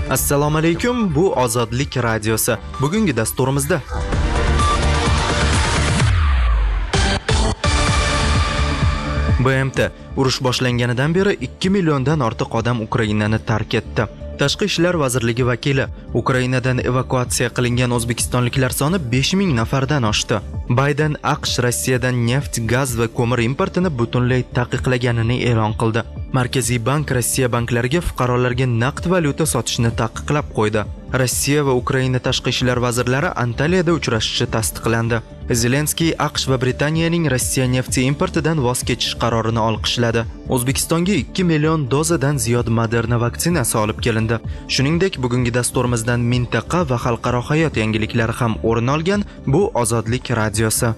Assalomu alaykum, bu Ozodlik radiosi. Bugungi dasturimizda BMT urush boshlanganidan beri 2 milliondan ortiq odam Ukrainani tark etdi. Tashqi ishlar vazirligi vakili Ukrainadan evakuatsiya qilingan o'zbekistonliklar soni 5000 nafardan oshdi. Bayden AQSh Rossiyadan neft, gaz va ko'mir importini butunlay taqiqlaganini e'lon qildi. Markaziy bank Rossiya banklariga fuqarolarga naqd valyuta sotishni taqiqlab qo'ydi. Rossiya va Ukraina tashqi ishlar vazirlari Antaliyada uchrashishi tasdiqlandi. Zelenskiy AQSh va Britaniyaning Rossiya nefti importidan voz kechish qarorini olqishladi. O'zbekistonga 2 million dozadan ziyod Moderna vaksinasi olib kelindi. Shuningdek, bugungi dasturimizdan mintaqa va xalqaro hayot yangiliklari ham o'rin olgan bu Ozodlik radiosi.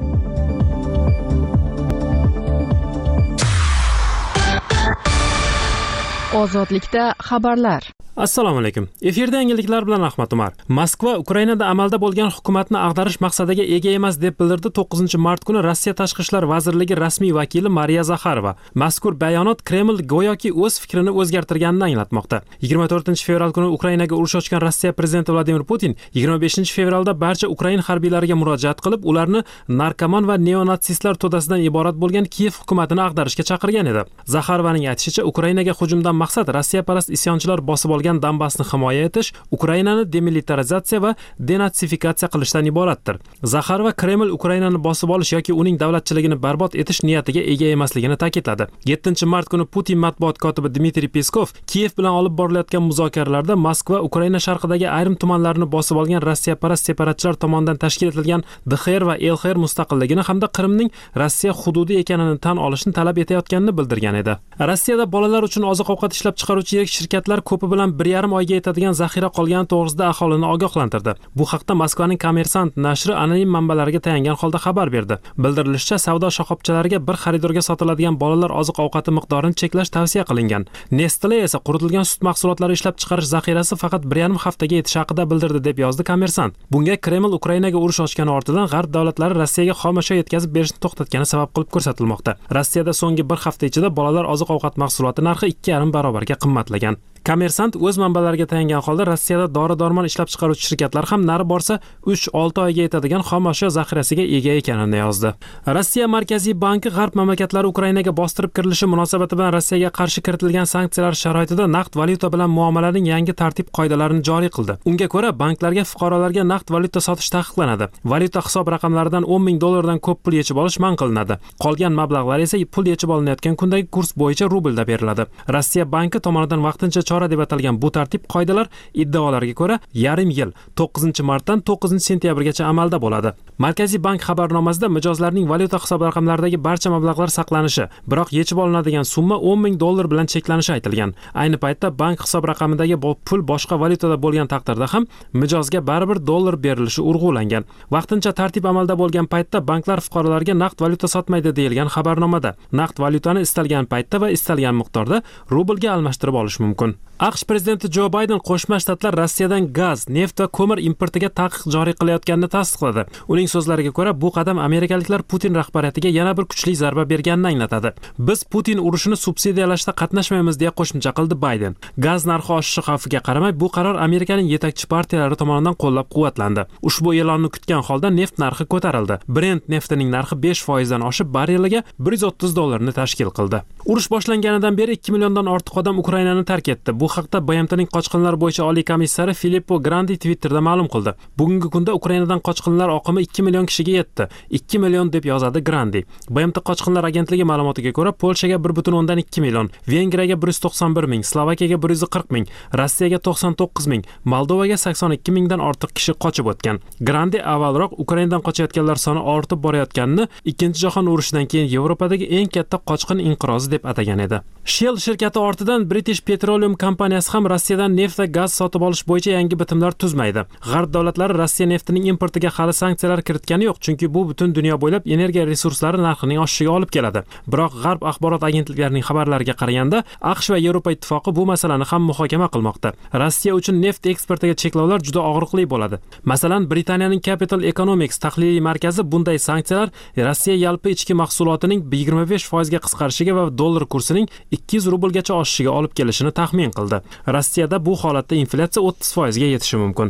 Ozodlikda xabarlar. Assalomu alaykum. Efirda yangiliklar bilan Ahmad Umar. Moskva Ukrainada amalda bo'lgan hukumatni ag'darish maqsadiga ega emas deb bildirdi 9-mart kuni Rossiya Tashqi ishlar vazirligi rasmiy vakili Mariya Zakharova. Mazkur bayonot Kreml go'yoki o'z fikrini o'zgartirganini anglatmoqda. 24-fevral kuni Ukrainaga urush ochgan Rossiya prezidenti Vladimir Putin 25-fevralda barcha Ukrain harbiylariga murojaat qilib, ularni narkoman va neonatsistlar to'dasidan iborat bo'lgan Kiyev hukumatini ag'darishga chaqirgan edi. Zakharovaning aytishicha, Ukrainaga hujumdan maqsad Rossiyaparast isyonchilar bosib Donbassni himoya etish, Ukrainani demilitarizatsiya va denatsifikatsiya qilishdan iboratdir. Zakharova Kreml Ukrainani bosib olish yoki uning davlatchiligini barbod etish niyatiga ega emasligini ta'kidladi. 7-mart kuni Putin matbuot kotibi Dmitriy Peskov Kiyev bilan olib borilayotgan muzokaralarda Moskva Ukraina sharqidagi ayrim tumanlarni bosib olgan Rossiyaparast separatchilar tomonidan tashkil etilgan DXR va LXR mustaqilligini hamda Qrimning Rossiya hududi ekanini tan olishni talab etayotganini bildirgan edi. Rossiyada bolalar uchun oziq-ovqat ishlab chiqaruvchi yirik shirkatlar ko'pi bilan 1,5 oyga yetadigan zaxira qolgani to'g'risida aholini ogohlantirdi. Bu haqda Moskvaning Kommersant nashri anonim manbalariga tayangan holda xabar berdi. Bildirilishicha, savdo shoxobchalariga bir xaridorga sotiladigan bolalar oziq-ovqati miqdorini cheklash tavsiya qilingan. Nestle esa quritilgan sut mahsulotlari ishlab chiqarish zaxirasi faqat 1,5 haftaga yetishi haqida bildirdi deb yozdi Kommersant. Bunga Kreml Ukrainaga urush ochgani ortidan G'arb davlatlari Rossiyaga xomashyo yetkazib berishni to'xtatgani sabab qilib ko'rsatilmoqda. Rossiyada so'nggi bir hafta ichida bolalar oziq-ovqat mahsuloti narxi 2,5 barobarga qimmatlagan. Kommersant o'z manbalariga tayangan holda Rossiyada dori-dormon ishlab chiqaruvchi shirkatlar ham nari borsa 3-6 oyga yetadigan xomashyo zaxirasiga ega ekanini yozdi. Rossiya Markaziy banki G'arb mamlakatlari Ukrainaga bostirib kirilishi munosabati bilan Rossiyaga qarshi kiritilgan sanksiyalar sharoitida naqd valyuta bilan muomalaning yangi tartib-qoidalarini joriy qildi. Unga ko'ra, banklarga fuqarolarga naqd valyuta sotish taqiqlanadi. Valyuta hisob raqamlaridan 10 ming dollardan ko'p pul yechib olish man qilinadi. Qolgan mablag'lar esa pul yechib olinayotgan kundagi kurs bo'yicha rublda beriladi. Rossiya banki tomonidan vaqtincha chora deb atalgan bu tartib qoidalar iddaolarga ko'ra yarim yil 9-martdan 9-sentyabrgacha amalda bo'ladi. Markaziy bank xabarnomasida mijozlarning valyuta hisob raqamlaridagi barcha mablag'lar saqlanishi, biroq yechib olinadigan summa 10 ming dollar bilan cheklanishi aytilgan. Ayni paytda bank hisob raqamidagi pul boshqa valyutada bo'lgan taqdirda ham mijozga baribir dollar berilishi urg'ulangan. Vaqtincha tartib amalda bo'lgan paytda banklar fuqarolarga naqd valyuta sotmaydi deyilgan xabarnomada. Naqd valyutani istalgan paytda va istalgan miqdorda rublga almashtirib olish mumkin. AQSh prezidenti Jo Bayden Qo'shma Shtatlar Rossiyadan gaz, neft va ko'mir importiga taqiq joriy qilayotganini tasdiqladi. Uning so'zlariga ko'ra, bu qadam amerikaliklar Putin rahbariyatiga yana bir kuchli zarba berganini anglatadi. Biz Putin urushini subsidiyalashda qatnashmaymiz deya qo'shimcha qildi Bayden. Gaz narxi oshishi xavfiga qaramay, bu qaror Amerikaning yetakchi partiyalari tomonidan qo'llab-quvvatlandi. Ushbu e'lonni kutgan holda neft narxi ko'tarildi. Brent neftining narxi 5% dan oshib, barreliga $130 tashkil qildi. Urush boshlanganidan beri 2 milliondan ortiq odam Ukrainani tark etdi. Bu haqda BMTning qochqinlar bo'yicha oliy komissari Filippo Grandi Twitterda ma'lum qildi. Bugungi kunda Ukrainadan qochqinlar oqimi 2 million kishiga yetdi. 2 million deb yozadi Grandi. BMT qochqinlar agentligi ma'lumotiga ko'ra, Polshaga 1,2 million, Vengriyaga 191 ming, Slovakiyaga 140 ming, Rossiyaga 99 ming, Moldovaga 82 mingdan ortiq kishi qochib o'tgan. Grandi avvalroq Ukrainadan qochayotganlar soni ortib borayotganini Ikkinchi jahon urushidan keyin Yevropadagi eng katta qochqin inqirozi deb atagan edi. Shell shirkati ortidan British Petroleum kompaniyasi ham Rossiyadan neft va gaz sotib olish bo'yicha yangi bitimlar tuzmaydi. G'arb davlatlari Rossiya neftining importiga hali sanksiyalar kiritgani yo'q, chunki bu butun dunyo bo'ylab energiya resurslari narxining oshishiga olib keladi. Biroq G'arb axborot agentliklarining xabarlariga qaraganda, AQSh va Yevropa ittifoqi bu masalani ham muhokama qilmoqda. Rossiya uchun neft eksportiga cheklovlar juda og'riqli bo'ladi. Masalan, Britaniyaning Capital Economics tahliliy markazi bunday sanksiyalar Rossiya yalpi ichki mahsulotining 25% ga qisqarishiga va dollar kursining 200 rublgacha oshishiga olib kelishini taxmin qildi. Rossiyada bu holatda inflyatsiya 30% ga yetishi mumkin.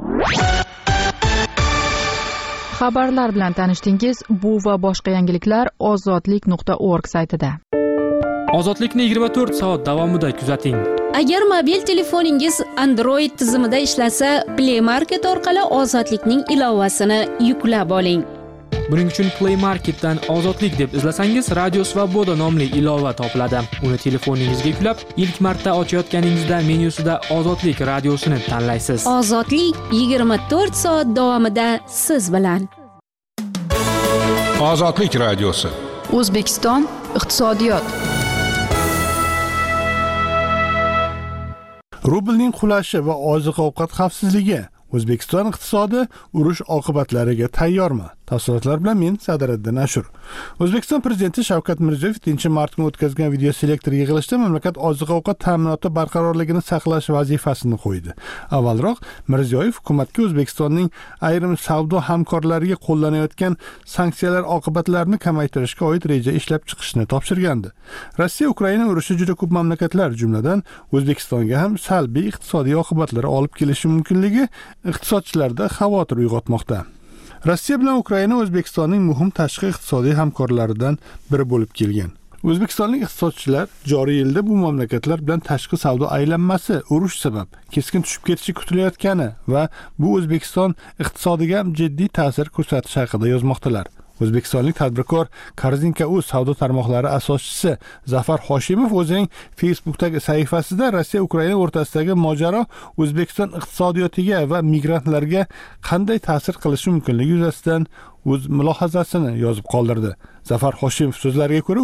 Xabarlar bilan tanishdingiz. Bu va boshqa yangiliklar ozodlik.org saytida. Ozodlikni 24 soat davomida kuzating. Agar mobil telefoningiz Android tizimida ishlasa, Play Market orqali Ozodlikning ilovasini yuklab oling. Buning uchun Play Marketdan Ozodlik deb izlasangiz, Radio Svoboda nomli ilova topiladi. Uni telefoningizga yuklab, ilk marta ochayotganingizda menyusida Ozodlik radiosini tanlaysiz. Ozodlik 24 soat davomida siz bilan. Ozodlik radiosi. O'zbekiston iqtisodiyot. Rublning qulashi va oziq-ovqat xavfsizligi. O'zbekiston iqtisodi urush oqibatlariga tayyormi? Tafsilotlar bilan men Sadiriddin Ashur. O'zbekiston prezidenti Shavkat Mirziyoyev 2-mart kuni o'tkazgan video selektor yig'ilishida mamlakat oziq-ovqat ta'minoti barqarorligini saqlash vazifasini qo'ydi. Avvalroq Mirziyoyev hukumatga O'zbekistonning ayrim savdo hamkorlariga qo'llanayotgan sanksiyalar oqibatlarini kamaytirishga oid reja ishlab chiqishni topshirgandi. Rossiya Ukraina urushi juda ko'p mamlakatlar, jumladan O'zbekistonga ham salbiy iqtisodiy oqibatlar olib kelishi mumkinligi iqtisodchilarda xavotir uyg'otmoqda. Rossiya bilan Ukraina O'zbekistonning muhim tashqi iqtisodiy hamkorlaridan biri bo'lib kelgan. O'zbekistonlik iqtisodchilar joriy yilda bu mamlakatlar bilan tashqi savdo aylanmasi urush sabab keskin tushib ketishi kutilayotgani va bu O'zbekiston iqtisodiga jiddiy ta'sir ko'rsatishi haqida yozmoqdalar. O'zbekistonlik tadbirkor Korzinka.uz savdo tarmoqlari asoschisi Zafar Hoshimov o'zining Facebook'dagi sahifasida Rossiya Ukraina o'rtasidagi mojaro O'zbekiston iqtisodiyotiga va migrantlarga qanday ta'sir qilishi mumkinligi yuzasidan o'z mulohazasini yozib qoldirdi. Zafar Hoshimov so'zlariga ko'ra,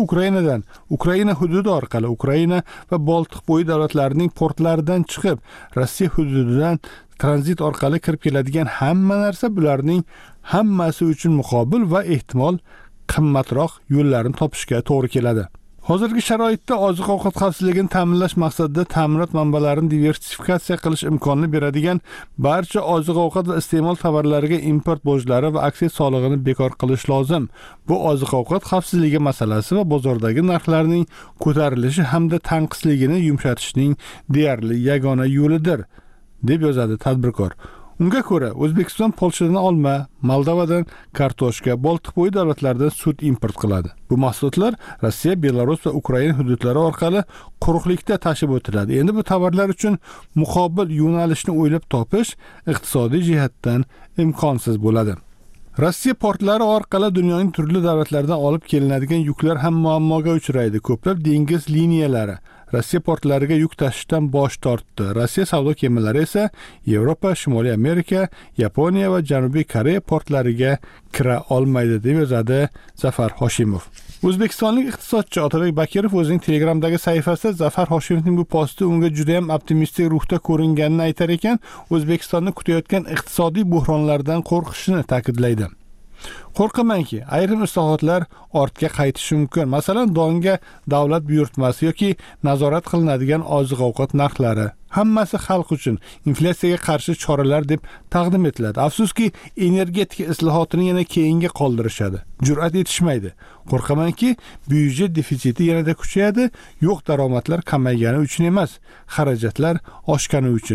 Ukraina hududi orqali Ukraina va Boltiqbo'yi davlatlarining portlaridan chiqib, Rossiya hududidan tranzit orqali kirib keladigan hamma narsa bularning hammasi uchun muqobil va ehtimol qimmatroq yo'llarni topishga to'g'ri keladi. Hozirgi sharoitda oziq-ovqat xavfsizligini ta'minlash maqsadida ta'minot manbalarini diversifikatsiya qilish imkonini beradigan barcha oziq-ovqat va iste'mol tovarlariga import bojlari va aksiz solig'ini bekor qilish lozim. Bu oziq-ovqat xavfsizligi masalasi va bozordagi narxlarning ko'tarilishi hamda tanqisligini yumshatishning deyarli yagona yo'lidir, deb yozadi tadbirkor. Unga ko'ra, O'zbekiston Polshadan olma, Moldovadan kartoshka, Boltiqbo'yi davlatlaridan sut import qiladi. Bu mahsulotlar Rossiya, Belarus va Ukraina hududlari orqali quruqlikda tashib o'tiladi. Endi bu tovarlar uchun muqobil yo'nalishni o'ylab topish iqtisodiy jihatdan imkonsiz bo'ladi. Rossiya portlari orqali dunyoning turli davlatlaridan olib kelinadigan yuklar ham muammoga uchraydi. Ko'plab dengiz liniyalari Rossiya portlariga yuk tashishdan bosh tortdi. Rossiya savdo kemalari esa Yevropa, Shimoliy Amerika, Yaponiya va Janubiy Koreya portlariga kira olmaydi, deb yozadi Zafar Hoshimov. O'zbekistonlik iqtisodchi Otabek Bakirov o'zining Telegramdagi sahifasida Zafar Hoshimovning bu posti unga juda ham optimistik ruhda ko'ringanini aytar ekan, O'zbekistonni kutayotgan iqtisodiy buhronlardan qo'rqishini ta'kidlaydi. Qo'rqamanki, ayrim islohotlar ortga qaytishi mumkin. Masalan, donga davlat buyurtmasi yoki nazorat qilinadigan oziq-ovqat narxlari hammasi xalq uchun inflyatsiyaga qarshi choralar deb taqdim etiladi. Afsuski, energetika islohotini yana keyinga qoldirishadi. Jur'at etishmaydi. Qo'rqamanki, byudjet defitsiti yanada kuchayadi, yo'q daromadlar kamaygani uchun emas, xarajatlar oshgani uchun.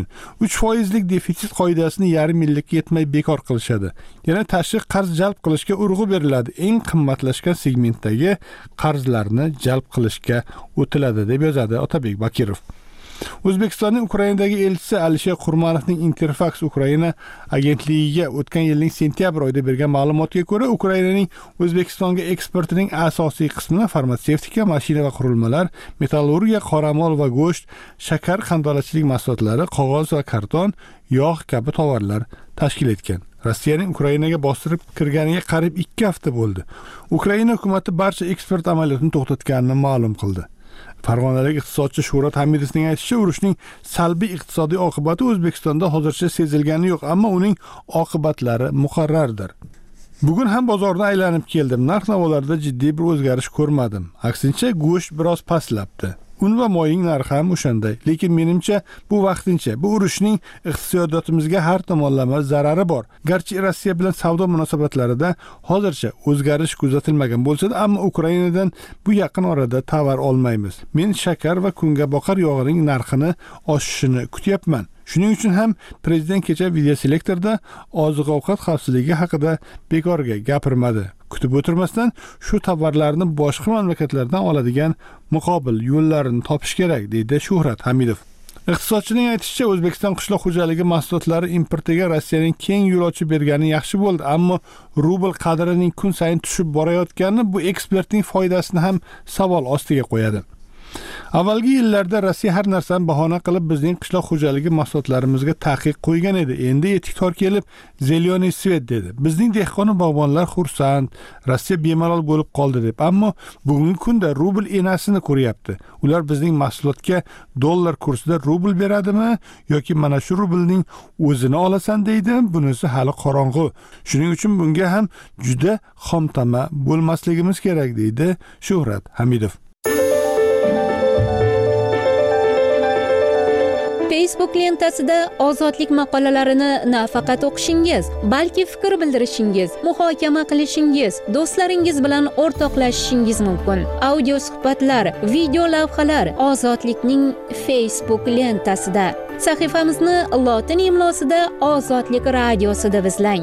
3% defitsit qoidasini yarim yillikka yetmay bekor qilishadi. Yana tashqi qarz jalb qilishga urg'u beriladi. Eng qimmatlashgan segmentdagi qarzlarni jalb qilishga o'tiladi, deb yozadi Otabek Bakirov. O'zbekistonning Ukrainadagi elchisi Alisher Qurmanovning Interfax Ukraina agentligiga o'tgan yilning sentyabr oyida bergan ma'lumotga ko'ra, Ukrainaning O'zbekistonga eksportining asosiy qismini farmatsevtika, mashina va qurilmalar, metallurgiya, qoramol va go'sht, shakar, qandolatchilik mahsulotlari, qog'oz va karton, yog' kabi tovarlar tashkil etgan. Rossiyaning Ukrainaga bostirib kirganiga qariyb 2 hafta bo'ldi. Ukraina hukumatı barcha eksport amaliyotini to'xtatganini ma'lum qildi. Farg'onalik iqtisodchi Shuhrat Hamidovning aytishicha, urushning salbiy iqtisodiy oqibati O'zbekistonda hozircha sezilgani yo'q, ammo uning oqibatlari muqarrardir. Bugun ham bozorda aylanib keldim. Narx-navolarda jiddiy bir o'zgarish ko'rmadim. Aksincha, go'sht biroz pastlabdi. Un va moyning narxi ham o'shanday. Lekin menimcha bu vaqtincha. Bu urushning iqtisodiyotimizga har tomonlama zarari bor. Garchi Rossiya bilan savdo munosabatlarida hozircha o'zgarish kuzatilmagan bo'lsa-da, ammo Ukrainadan bu yaqin orada tovar olmaymiz. Men shakar va kungaboqar yog'ining narxini oshishini kutyapman. Shuning uchun ham prezident kecha videoselektorda oziq-ovqat xavfsizligi haqida bekorga gapirmadi. Kutib o'tirmasdan shu tovarlarni boshqa mamlakatlardan oladigan muqobil yo'llarini topish kerak, deydi Shuhrat Hamidov. Iqtisodchining aytishicha, O'zbekiston qishloq xo'jaligi mahsulotlari importiga Rossiyaning keng yo'l ochib bergani yaxshi bo'ldi, ammo rubl qadrining kun sayin tushib borayotgani bu ekspertning foydasini ham savol ostiga qo'yadi. Avvalgi yillarda Rossiya har narsani bahona qilib bizning qishloq xo'jaligi mahsulotlarimizga taqiq qo'ygan edi. Endi etik tor kelib, "Zeleniy svet" dedi. Bizning dehqon bog'bonlar xursand, Rossiya bemalol bo'lib qoldi deb. Ammo bugungi kunda rubl enasini ko'ryapti. Ular bizning mahsulotga dollar kursida rubl beradimi yoki mana shu rublning o'zini olasan deydi? Bunisi hali qorong'u. Shuning uchun bunga ham juda xomtama bo'lmasligimiz kerak, deydi Shuhrat Hamidov. Facebook lentasida ozodlik maqolalarini nafaqat o'qishingiz, balki fikr bildirishingiz, muhokama qilishingiz, do'stlaringiz bilan o'rtoqlashishingiz mumkin. Audio suhbatlar, video lavhalar Ozodlikning Facebook lentasida. Sahifamizni lotin imlosida Ozodlik radiosida izlang.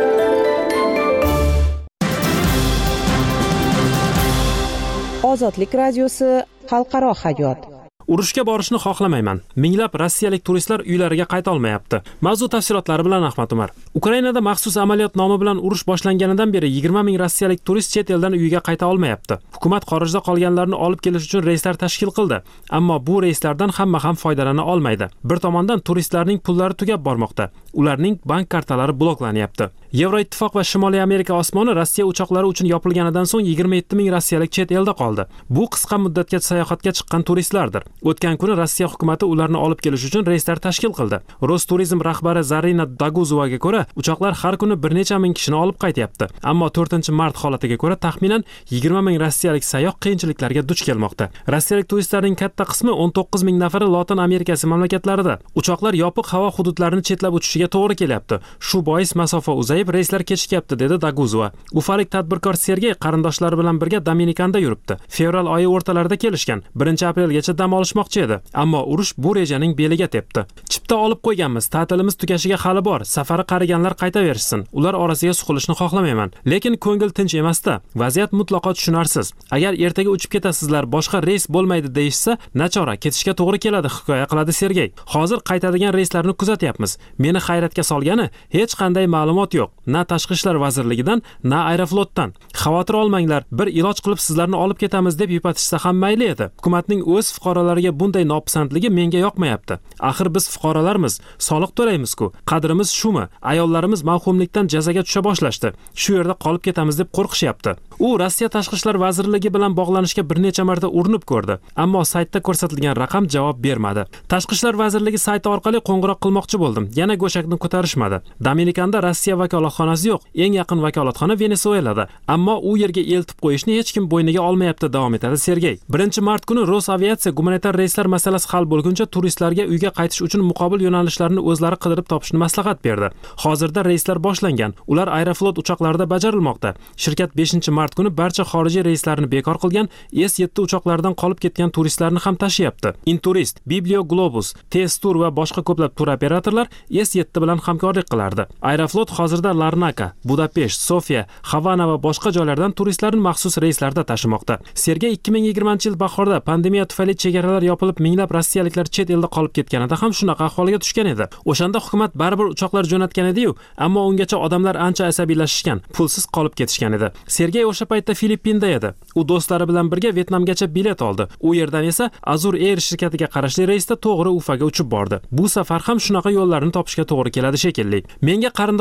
Ozodlik radiosi xalqaro hayot. Urushga borishni xohlamayman. Minglab rossiyalik turistlar uylariga qayta olmayapti. Mavzu tafsilotlari bilan Ahmad Umar. Ukrainada maxsus amaliyot nomi bilan urush boshlanganidan beri 20 ming rossiyalik turist chet eldan uyiga qayta olmayapti. Hukumat xorijda qolganlarni olib kelish uchun reyslar tashkil qildi, ammo bu reyslardan hamma ham foydalana olmaydi. Bir tomondan turistlarning pullari tugab bormoqda. Ularning bank kartalari bloklanyapti. Yevroittifoq va Shimoliy Amerika osmoni Rossiya uchoqlari uchun yopilganidan so'ng 27 ming rossiyalik chet elda qoldi. Bu qisqa muddatga sayohatga chiqqan turistlardir. O'tgan kuni Rossiya hukumatı ularni olib kelish uchun reyslar tashkil qildi. Rosturizm rahbari Zarina Daguzovaga ko'ra, uchoqlar har kuni bir necha ming kishini olib qaytyapti. Ammo 4-mart holatiga ko'ra taxminan 20 ming rossiyalik sayyoh qiyinchiliklarga duch kelmoqda. Rossiyalik turistlarning katta qismi 19 ming nafari Lotin Amerikasi mamlakatlarida. Uchoqlar yopiq havo hududlarini chetlab uchishiga to'g'ri kelyapti. Shu bois masofa uzayib, reyslar kechikyapti, dedi Daguzova. Ufalik tadbirkor Sergey qarindoshlari bilan birga Dominikanda yuribdi. Fevral oyi o'rtalarida kelishgan. 1-aprelgacha dam olishmoqchi edi. Ammo urush bu rejaning beliga tepdi. Chipta olib qo'yganmiz, ta'tilimiz tugashiga hali bor. Safari qariganlar qaytaverishsin. Ular orasiga suqilishni xohlamayman. Lekin ko'ngil tinch emasda. Vaziyat mutlaqo tushunarsiz. Agar ertaga uchib ketasizlar, boshqa reys bo'lmaydi deyishsa, nachora ketishga to'g'ri keladi, hikoya qiladi Sergey. Hozir qaytadigan reyslarni kuzatyapmiz. Meni hayratga solgani, hech qanday ma'lumot yo'q. Na Tashqi ishlar vazirligidan, na Aeroflotdan. Xavotir olmanglar, bir iloj qilib sizlarni olib ketamiz deb yupatishsa ham mayli edi. Hukumatning o'z fuqarolariga bunday nopisandligi menga yoqmayapti. Axir biz fuqarolarmiz, soliq to'laymiz-ku. Qadrimiz shumi? Ayollarimiz mavhumlikdan jazaga tusha boshlashdi. Shu yerda qolib ketamiz deb qo'rqishyapti. U Rossiya Tashqi ishlar vazirligi bilan bog'lanishga bir necha marta urinib ko'rdi, ammo saytda ko'rsatilgan raqam javob bermadi. Tashqi ishlar vazirligi sayti orqali qo'ng'iroq qilmoqchi bo'ldim. Yana go'shakni ko'tarishmadi. Dominikanda Rossiya vakolatxonasi yo'q. Eng yaqin vakolatxona Venesuelada. Ammo u yerga eltib qo'yishni hech kim bo'yniga olmayapti, davom etadi Sergey. 1-mart kuni Rosaviatsiya gumanitar reyslar masalasi hal bo'lguncha turistlarga uyga qaytish uchun muqobil yo'nalishlarni o'zlari qidirib topishni maslahat berdi. Hozirda reyslar boshlangan. Ular Aeroflot uchoqlarida bajarilmoqda. Shirkat 5-mart kuni barcha xorijiy reyslarni bekor qilgan, S7 uchoqlaridan qolib ketgan turistlarni ham tashyapti. Inturist, Biblio Globus, T-Tour va boshqa ko'plab tur operatorlar S7 bilan hamkorlik qilardi. Aeroflot hozirda Larnaka, Budapesht, Sofiya, Havana va boshqa joylardan turistlarni maxsus reyslarda tashimoqda. Sergey 2020-yil bahorda pandemiya tufayli chegaralar yopilib, minglab rossiyaliklar chet elda qolib ketganida ham shunaqa ahvolga tushgan edi. O'shanda hukumat baribir uchoqlar jo'natgan edi-yu, ammo ungacha odamlar ancha asabiylashishgan, pulsiz qolib ketishgan edi. Sergey o'sha paytda Filippinda edi. U do'stlari bilan birga Vyetnamgacha bilet oldi. U yerdan esa Azur Air shirkatiga qarashli reysda to'g'ri Ufaga uchib bordi. Bu safar ham shunaqa yo'llarni topishga to'g'ri keladi shekilli. Menga qarindoshlarimdan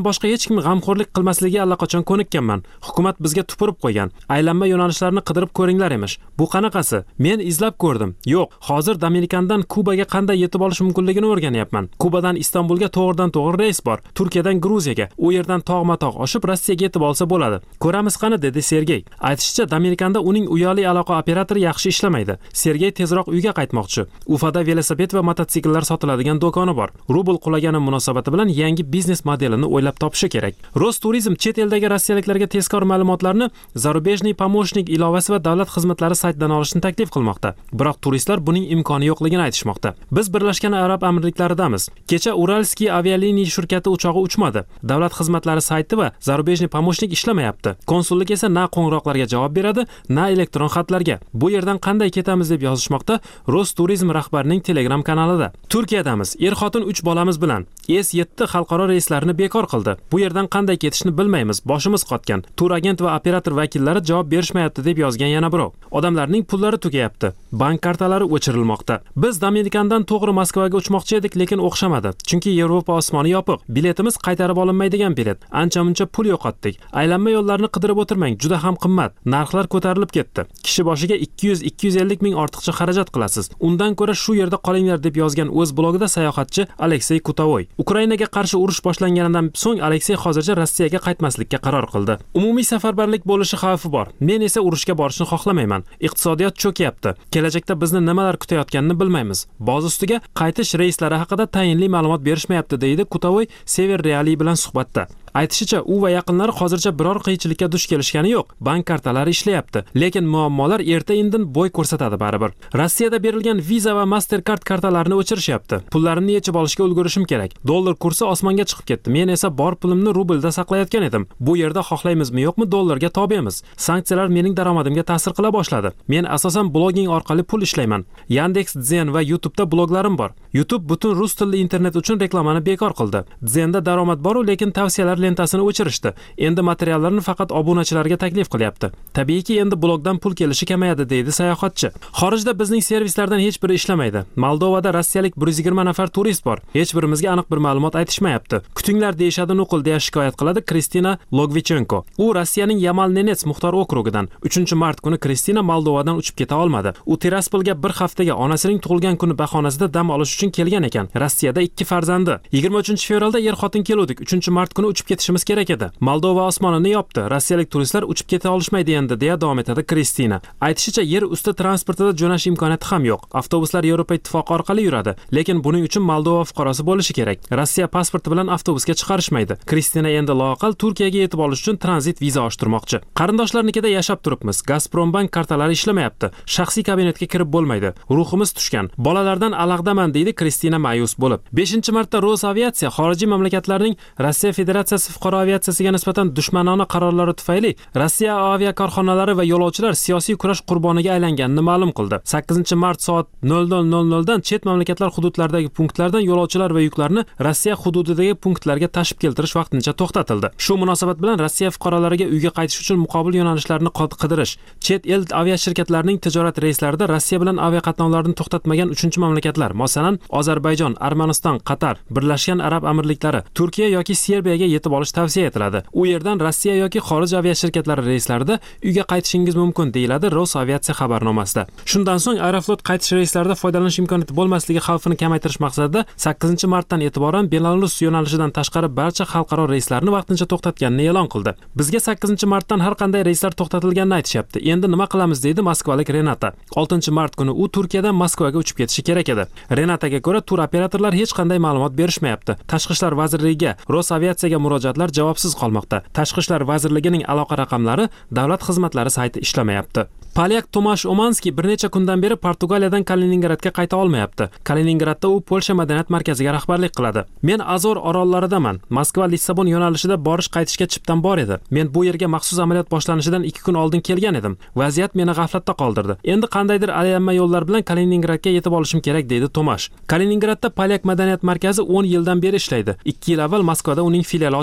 boshqa hech kim g'amxo'rlik qilmasligiga allaqachon ko'nikkanman. Hukumat bizga tupurib qo'ygan. Aylanma yo'nalishlarni qidirib ko'ringlar emish. Bu qanaqasi? Men izlab ko'rdim. Yo'q, hozir Dominikandan Kubaga qanday yetib olish mumkinligini o'rganyapman. Kubadan Istanbulga to'g'ridan-to'g'ri reys bor. Turkiyadan Gruziyaga, u yerdan tog'ma-tog' oshib Rossiyaga yetib olsa bo'ladi. Ko'ramiz qani, dedi Sergey. Aytishicha, Dominikanda uning uyali aloqa operatori yaxshi ishlamaydi. Sergey tezroq uyga qaytmoqchi. Ufada velosiped va mototsikllar sotiladigan do'koni bor. Rubl qulagani munosabati bilan yangi biznes modelini o'ylab topishi kerak. Rosturizm chet eldagi rossiyaliklarga tezkor ma'lumotlarni Zarubejniy pomochnik ilovasi va davlat xizmatlari saytidan olishni taklif qilmoqda. Biroq turistlar buning imkoni yo'qligini aytishmoqda. Biz Birlashgan Arab Amirliklaridamiz. Kecha Uralskiy avialiniya shirkati uchog'i uchmadi. Davlat xizmatlari sayti va Zarubejniy pomochnik ishlamayapti. Konsullik esa na qo'ng'iroqlarga javob beradi, na elektron xatlarga. Bu yerdan qanday ketamiz deb yozishmoqda Rosturizm rahbarining Telegram kanalida. Turkiyadamiz. Er-xotin 3 bolamiz bilan S7 xalqaro reyslarini bekor qildi. Bu yerdan qanday ketishni bilmaymiz, boshimiz qotgan. Tur agent va operator vakillari javob berishmayapti deb yozgan yana birov. Odamlarning pullari tugayapti. Bank kartalari o'chirilmoqda. Biz Dominikandan to'g'ri Moskvaga uchmoqchi edik, lekin o'xshamadi. Chunki Yevropa osmoni yopiq. Biletimiz qaytarib olinmaydigan bilet. Ancha-muncha pul yo'qotdik. Aylanma yo'llarni qidirib o'tirmang, juda ham qimmat. Narxlar ko'tarilib ketdi. Kishi boshiga 200-250 ming ortiqcha xarajat qilasiz. Undan ko'ra shu yerda qolinglar deb yozgan o'z blogida sayohatchi Aleksey Kutavoy. Ukrainaga qarshi urush boshlanganidan so'ng Aleksey hozircha Rossiyaga qaytmaslikka qaror qildi. Umumiy safarbarlik bo'lishi xavfi bor. Men esa urushga borishni xohlamayman. Iqtisodiyot cho'kyapti. Kelajakda bizni nimalar kutayotganini bilmaymiz. Boz ustiga qaytish reyslari haqida tayinli ma'lumot berishmayapti, deydi Kutavoy Sever Reali bilan suhbatda. Aytishicha, u va yaqinlari hozircha biror qiyinchilikka duch kelishgani yo'q. Bank kartalari ishlayapti, lekin muammolar erta-indin bo'y ko'rsatadi baribir. Rossiyada berilgan Visa va Mastercard kartalarini o'chirishyapti. Pullarimni yechib olishga ulgurishim kerak. Dollar kursi osmonga chiqib ketdi. Men esa bor pulimni rublda saqlayotgan edim. Bu yerda xohlaymizmi yo'qmi dollarga tobemiz. Sanksiyalar mening daromadimga ta'sir qila boshladi. Men asosan blogging orqali pul ishlayman. Yandex, Zen va YouTube'da bloglarim bor. YouTube butun rus tilli internet uchun reklamani bekor qildi. Zenda daromad bor, lekin tavsiyalar lentasini o'chirishdi. Endi materiallarni faqat obunachilarga taklif qilyapti. Tabiiyki endi blogdan pul kelishi kamayadi, deydi sayohatchi. Xorijda bizning servislardan hech biri ishlamaydi. Moldovada rossiyalik 120 nafar turist bor. Hech birimizga aniq bir ma'lumot aytishmayapti. Kutinglar deyishadi nuqul, deya shikoyat qiladi Kristina Logvichenko. U Rossiyaning Yamal-Nenets muxtor okrugidan. 3-mart kuni Kristina Moldovadan uchib keta olmadi. U Tiraspolga bir haftaga onasining tug'ilgan kuni bahonasida dam olish uchun kelgan ekan. Rossiyada 2 farzandi. 23-fevralda er-xotin keluvdik. 3-mart kuni uchib ketishimiz kerak edi. Moldova osmonini yopdi. Rossiyalik turistlar uchib keta olishmaydi endi, deya davom etadi Kristina. Aytishicha, yer usti transportida jo'nash imkoniyati ham yo'q. Avtobuslar Yevropa ittifoqi orqali yuradi, lekin buning uchun Moldova fuqarosi bo'lishi kerak. Rossiya pasporti bilan avtobusga chiqarishmaydi. Kristina endi loaqal Turkiyaga yetib olish uchun tranzit viza ochtirmoqchi. Qarindoshlarnikida yashab turibmiz. Gazprombank kartalari ishlamayapti. Shaxsiy kabinetga kirib bo'lmaydi. Ruhimiz tushgan. Bolalardan alag'daman, deydi Kristina ma'yus bo'lib. 5-martda Rosaviatsiya xorijiy mamlakatlarning Rossiya Federatsiyasi fuqaro aviatsiyasiga nisbatan dushmanona qarorlari tufayli Rossiya aviakorxonalari va yo'lovchilar siyosiy kurash qurboniga aylanganini ma'lum qildi. 8-mart soat 00:00 dan chet mamlakatlar hududlaridagi punktlardan yo'lovchilar va yuklarni Rossiya hududidagi punktlarga tashib keltirish vaqtincha to'xtatildi. Shu munosabat bilan Rossiya fuqarolariga uyga qaytish uchun muqobil yo'nalishlarni qidirish, chet el aviashirkatlarining tijorat reyslarida Rossiya bilan aviaqatnovlarni to'xtatmagan 3-mamlakatlar, masalan, Ozarbayjon, Armaniston, Qatar, Birlashgan Arab Amirliklari, Turkiya yoki Serbiyaga yetib olish tavsiya etiladi. U yerdan Rossiya yoki xorij aviashirkatlari reyslarida uyga qaytishingiz mumkin, deyiladi Rosaviatsiya xabarnomasida. Shundan so'ng Aeroflot qaytish reyslarida foydalanish imkoniyati bo'lmasligi xavfini kamaytirish maqsadida 8-martdan e'tiboran Belarus yo'nalishidan tashqari barcha xalqaro reyslarni vaqtincha to'xtatganini e'lon qildi. Bizga 8-martdan har qanday reyslar to'xtatilganini aytishyapti. Endi nima qilamiz, deydi moskvalik Renata. 6-mart kuni u Turkiyadan Moskvaga uchib ketishi kerak edi. Renataga ko'ra, tur operatorlar hech qanday ma'lumot berishmayapti. Tashqi ishlar vazirligiga, Rosaviatsiyaga murojaatlar javobsiz qolmoqda. Tashqi ishlar vazirligining aloqa raqamlari, davlat xizmatlari sayti ishlamayapti. Polyak Tomash Omanski bir necha kundan beri Portugaliyadan Kaliningradga qayta olmayapti. Kaliningradda u Polsha madaniyat markaziga rahbarlik qiladi. Men Azor orollaridaman. Moskva Lissabon yo'nalishida borish qaytishga chiptam bor edi. Men bu yerga maxsus amaliyot boshlanishidan 2 kun oldin kelgan edim. Vaziyat meni g'aflatda qoldirdi. Endi qandaydir aylanma yo'llar bilan Kaliningradga yetib olishim kerak, deydi Tomash. Kaliningradda Polyak madaniyat markazi 10 yildan beri ishlaydi. 2 yil avval Moskvada uning filiali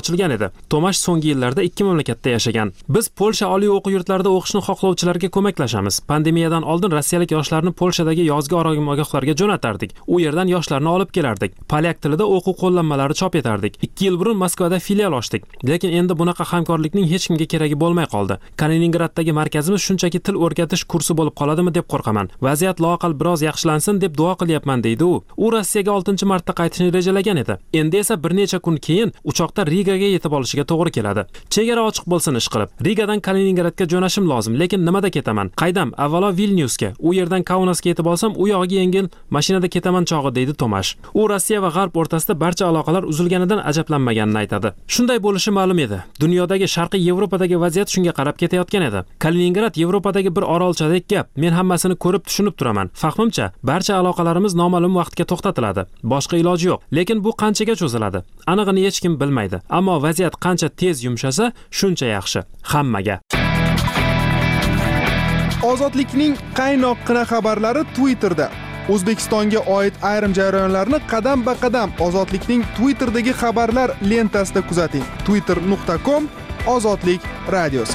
ochilgan edi. Tomash so'nggi yillarda 2 mamlakatda yashagan. Biz Polsha oliy o'quv yurtlarida o'qishni xohlovchilarga ko'maklashamiz. Pandemiyadan oldin rossiyalik yoshlarni Polshadagi yozgi oromgohlarga jo'natardik. U yerdan yoshlarni olib kelardik. Polyak tilida o'quv qo'llanmalari chop etardik. 2 yil burun Moskvada filial ochdik. Lekin endi bunaqa hamkorlikning hech kimga keragi bo'lmay qoldi. Kaliningraddagi markazimiz shunchaki til o'rgatish kursi bo'lib qoladimi deb qo'rqaman. Vaziyat loaqal biroz yaxshilansin deb duo qilyapman deydi u. U Rossiyaga 6-martda qaytishni rejalagan edi. Endi esa bir necha kun keyin uchoqda Rigaga yetib olishiga to'g'ri keladi. Chegara ochiq bo'lsin ish qilib. Rigadan Kaliningradga jo'nashim lozim, lekin nimada ketaman? Qaydam? Avvalo Vilnyusga, u yerdan Kaunasga yetib olsam, u yog'iga yengil mashinada ketaman chog'i deydi Tomash. U Rossiya va G'arb o'rtasida barcha aloqalar uzilganidan ajablanmaganini aytadi. Shunday bo'lishi ma'lum edi. Dunyodagi Sharqiy Yevropadagi vaziyat shunga qarab ketayotgan edi. Kaliningrad Yevropadagi bir orolchadek gap. Men hammasini ko'rib tushunib turaman. Fahmimcha, barcha aloqalarimiz noma'lum vaqtga to'xtatiladi. Boshqa iloji yo'q. Lekin bu qanchaga cho'ziladi? Anig'ini hech kim bilmaydi. Ammo vaziyat qancha tez yumshasa, shuncha yaxshi. Hammaga. Ozodlikning qaynoqqina xabarlari Twitterda. O'zbekistonga oid ayrim jarayonlarni qadam-ba-qadam Ozodlikning Twitterdagi xabarlar lentasida kuzating. twitter.com/ozodlik radiosi.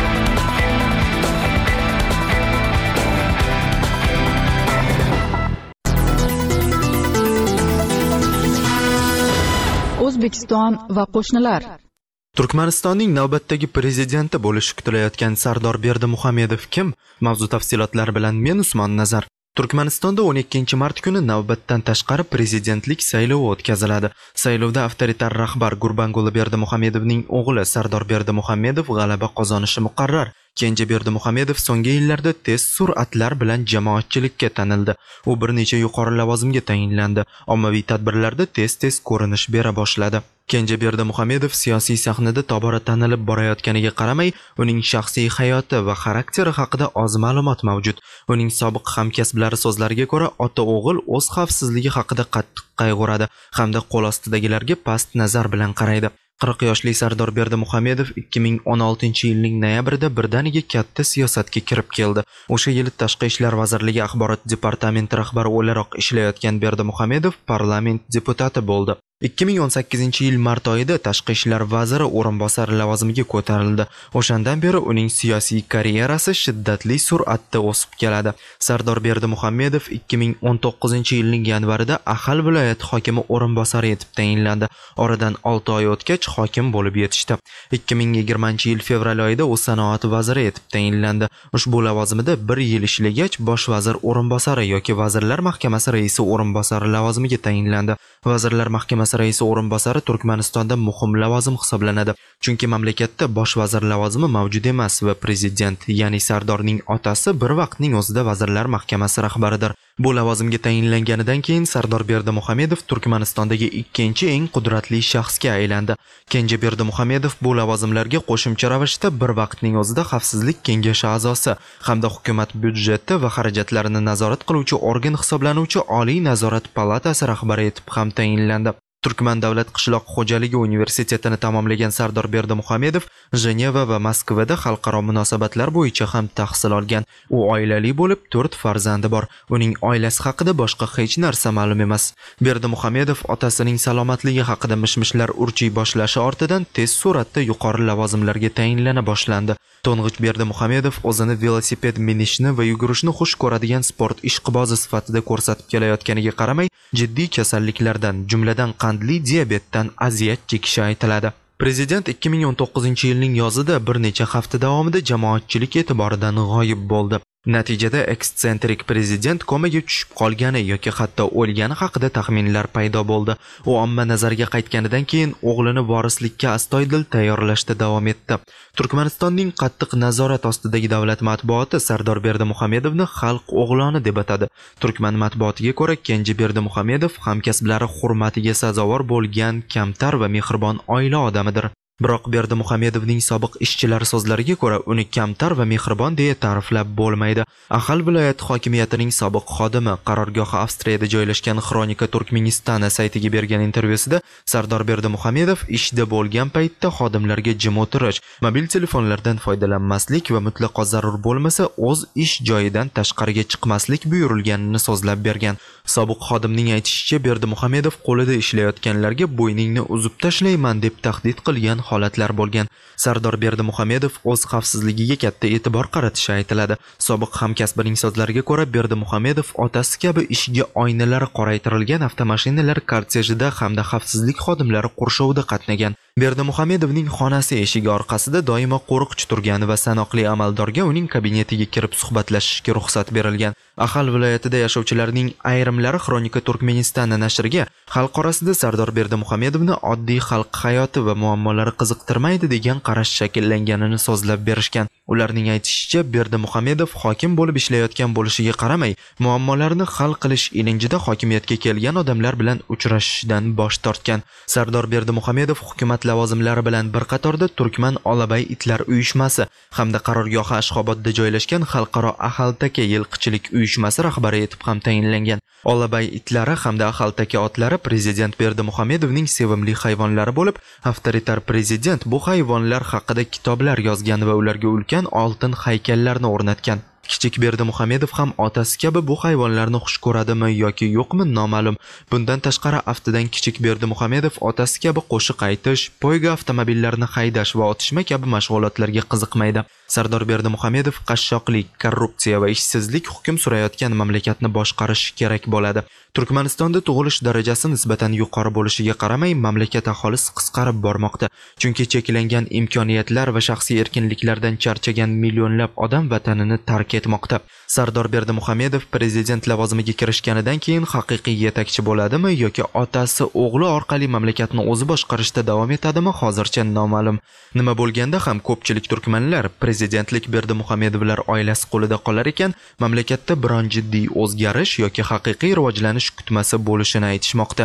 O'zbekiston va qo'shnilar. Turkmanistonning navbatdagi prezidenti bo'lishi kutilayotgan Sardor Berdimuhamedov kim? Mavzu tafsilotlari bilan men Usmon Nazar. Turkmanistonda 12 mart kuni navbatdan tashqari prezidentlik saylovi o'tkaziladi. Saylovda avtoritar rahbar Gurbanguli Berdimuhamedovning o'g'li Sardor Berdimuhamedov g'alaba qozonishi muqarrar. Kenja Berdimuhamedov so'nggi yillarda tez sur'atlar bilan jamoatchilikka tanildi. U bir necha yuqori lavozimga tayinlandi. Ommaviy tadbirlarda tez-tez ko'rinish bera boshladi. Kenja Berdimuhamedov siyosiy sahnada tobora tanilib borayotganiga qaramay, uning shaxsiy hayoti va xarakteri haqida oz ma'lumot mavjud. Uning sobiq hamkasblari so'zlariga ko'ra, ota-o'g'il o'z xavfsizligi haqida qattiq qayg'uradi hamda qo'l ostidagilarga past nazar bilan qaraydi. 40 yoshli Sardor Berdimuhamedov 2016-yilning noyabrida birdaniga katta siyosatga kirib keldi. O'sha yili Tashqi ishlar vazirligi axborot departamenti rahbari o'laroq ishlayotgan Berdimuhamedov parlament deputati bo'ldi. 2018-yil mart oyida Tashqi ishlar vaziri o'rinbosari lavozimiga ko'tarildi. O'shandan beri uning siyosiy karyerasi shiddatli sur'atda o'sib keladi. Sardor Berdimuhamedov 2019-yilning yanvarida Axal viloyati hokimi o'rinbosari etib tayinlandi. Oradan 6 oy o'tgach hokim bo'lib yetishdi. 2020-yil fevral oyida u sanoat vaziri etib tayinlandi. Ushbu lavozimida 1 yil ishlagach bosh vazir o'rinbosari yoki vazirlar mahkamasi raisi o'rinbosari lavozimiga tayinlandi. Vazirlar mahkamasi raisi o'rinbosari Turkmanistonda muhim lavozim hisoblanadi. Chunki mamlakatda bosh vazir lavozimi mavjud emas va prezident, ya'ni Sardorning otasi bir vaqtning o'zida vazirlar mahkamasi rahbaridir. Bu lavozimga tayinlanganidan keyin Sardor Berdimuhamedov Turkmanistondagi ikkinchi eng qudratli shaxsga aylandi. Kenja Berdimuhamedov bu lavozimlarga qo'shimcha ravishda bir vaqtning o'zida Xavfsizlik kengashi a'zosi hamda hukumat byudjeti va xarajatlarini nazorat qiluvchi organ hisoblanuvchi Oliy nazorat palatasi rahbari etib ham tayinlandi. Turkman davlat qishloq xo'jaligi universitetini tamomlagan Sardor Berdimuhamedov Jeneva va Moskvada xalqaro munosabatlar bo'yicha ham tahsil olgan. U oilali bo'lib 4 farzandi bor. Uning oilasi haqida boshqa hech narsa ma'lum emas. Berdimuhamedov otasining salomatligi haqida mishmishlar urchiy boshlashi ortidan tez suratda yuqori lavozimlarga tayinlana boshlandi. To'ng'ich Berdimuhamedov o'zini velosiped minishni va yugurishni xush ko'radigan sport ishqibozi sifatida ko'rsatib kelayotganiga qaramay, jiddiy kasalliklardan, jumladan qandli diabetdan aziyat chekishi aytiladi. Prezident 2019-yilning yozida bir necha hafta davomida jamoatchilik e'tiboridan g'oyib bo'ldi. Natijada ekstsentrik prezident komaga tushib qolgani yoki hatto o'lgani haqida taxminlar paydo bo'ldi. U omma nazariga qaytganidan keyin o'g'lini vorislikka astoydil tayyorlashda davom etdi. Turkmanistonning qattiq nazorat ostidagi davlat matbuoti Sardor Berdimuhamedovni xalq o'g'loni deb atadi. Turkman matbuotiga ko'ra, Kenja Berdimuhamedov hamkasblari hurmatiga sazovor bo'lgan kamtar va mehribon oila odamidir. Biroq Berdimuhamedovning sobiq ishchilari so'zlariga ko'ra, uni kamtar va mehribon deya ta'riflab bo'lmaydi. Ahal viloyati hokimiyatining sobiq xodimi qarorgohi Avstriyada joylashgan Xronika Turkmenistana saytiga bergan intervyusida Sardor Berdimuhamedov ishda bo'lgan paytda xodimlarga jim o'tirish, mobil telefonlardan foydalanmaslik va mutlaqo zarur bo'lmasa o'z ish joyidan tashqariga chiqmaslik buyurilganini so'zlab bergan. Sobiq xodimning aytishicha, Berdimuhamedov qo'lida ishlayotganlarga bo'yningni uzib tashlayman deb tahdid qilgan holatlar bo'lgan. Sardor Berdimuhamedov o'z xavfsizligiga katta e'tibor qaratishi aytiladi. Sobiq hamkasbining so'zlariga ko'ra, Berdimuhamedov otasi kabi ishga oynalari qoraytirilgan avtomashinalar kortejida hamda xavfsizlik xodimlari qurshovida qatnagan. Berdimuhamedovning xonasi eshigi orqasida doimo qo'riqchi turgan va sanoqli amaldorga uning kabinetiga kirib suhbatlashishga ruxsat berilgan. Ahal viloyatida yashovchilarning ayrimlari Xronika Turkmenistana nashriga xalq orasida Sardor Berdimuhamedovni oddiy xalq hayoti va muammolari qiziqtirmaydi degan qarash shakllanganini so'zlab berishgan. Ularning aytishicha, Berdimuhamedov hokim bo'lib ishlayotgan bo'lishiga qaramay, muammolarni hal qilish ilinjida hokimiyatga kelgan odamlar bilan uchrashishdan bosh tortgan. Sardor Berdimuhamedov hukumat lavozimlari bilan bir qatorda Turkman Olabay itlar uyushmasi hamda qarorgohi Ashxobodda joylashgan Xalqaro Ahaltaka yilqichilik uyushmasi rahbari etib ham tayinlangan. Olabay itlari hamda Ahaltaka otlari prezident Berdimuhamedovning sevimli hayvonlari bo'lib, avtoritar prezident bu hayvonlar haqida kitoblar yozgan va ularga ulkan oltin haykallarni o'rnatgan. Kichik Berdimuhamedov ham otasi kabi bu hayvonlarni xush ko'radimi yoki yo'qmi noma'lum. Bundan tashqari aftidan kichik Berdimuhamedov otasi kabi qo'shiq aytish, poyga avtomobillarni haydash va otishma kabi mashg'ulotlarga qiziqmaydi. Sardor Berdimuhamedov qashshoqlik, korrupsiya va ishsizlik hukm surayotgan mamlakatni boshqarish kerak bo'ladi. Turkmanistonda tug'ilish darajasi nisbatan yuqori bo'lishiga qaramay, mamlakat aholisi qisqarib bormoqda. Chunki cheklangan imkoniyatlar va shaxsiy erkinliklardan charchagan millionlab odam vatanini tark etmoqda. Sardor Berdimuhamedov prezident lavozimiga kirishganidan keyin haqiqiy yetakchi bo'ladimi yoki otasi o'g'li orqali mamlakatni o'zi boshqarishda davom etadimi hozircha noma'lum. Nima bo'lganda ham ko'pchilik turkmanlar prezidentlik Berdimuhamedovlar oilasi qo'lida qolar ekan, mamlakatda biron jiddiy o'zgarish yoki haqiqiy rivojlanish kutmasi bo'lishini aytishmoqda.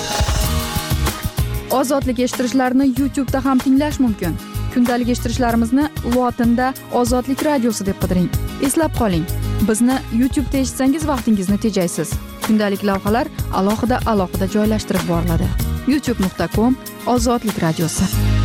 Ozodlik eshittirishlarni YouTube'da ham tinglash mumkin. Kundalik eshittirishlarimizni lotinda Ozodlik radiosi deb qidiring. Eslab qoling, bizni YouTube'da eshitsangiz vaqtingizni tejaysiz. Kundalik lavhalar alohida joylashtirib boriladi. youtube.com/Ozodlik radiosi.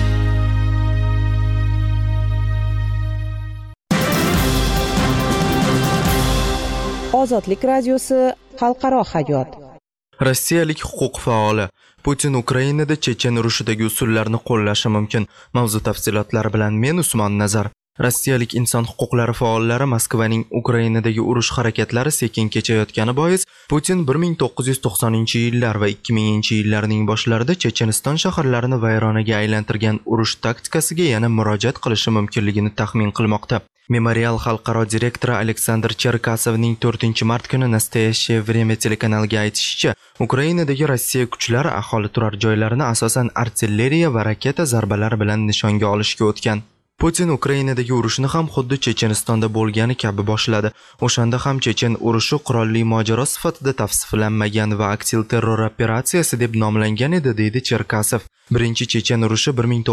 Ozodlik radiosi xalqaro hayot. Rossiyalik huquq faoli Putin Ukrainada Chechen urushidagi usullarni qo'llashi mumkin. Mavzu tafsilotlari bilan men Usmon Nazar. Rossiyalik inson huquqlari faollari Moskvaning Ukrainadagi urush harakatlari sekin kechayotgani bois Putin 1990-yillar va 2000-yillarning boshlarida Checheniston shaharlarini vayronaga aylantirgan urush taktikasiga yana murojaat qilishi mumkinligini taxmin qilmoqda. Memorial xalqaro direktori Aleksandr Cherkasovning 4-mart kuni Nastoyaщее время telekanaliga aytishicha, Ukrainadagi Rossiya kuchlari aholi turar joylarini asosan artilleriya va raketa zarbalari bilan nishonga olishga o'tgan. Putin Ukrainadagi urushni ham xuddi Chechenistonda bo'lgani kabi boshladi. O'shanda ham Chechen urushi qurolli mojaro sifatida tavsiflanmagan va aktiv terror operatsiyasi deb nomlangan edi, deydi Cherkasov. Birinchi Chechen urushi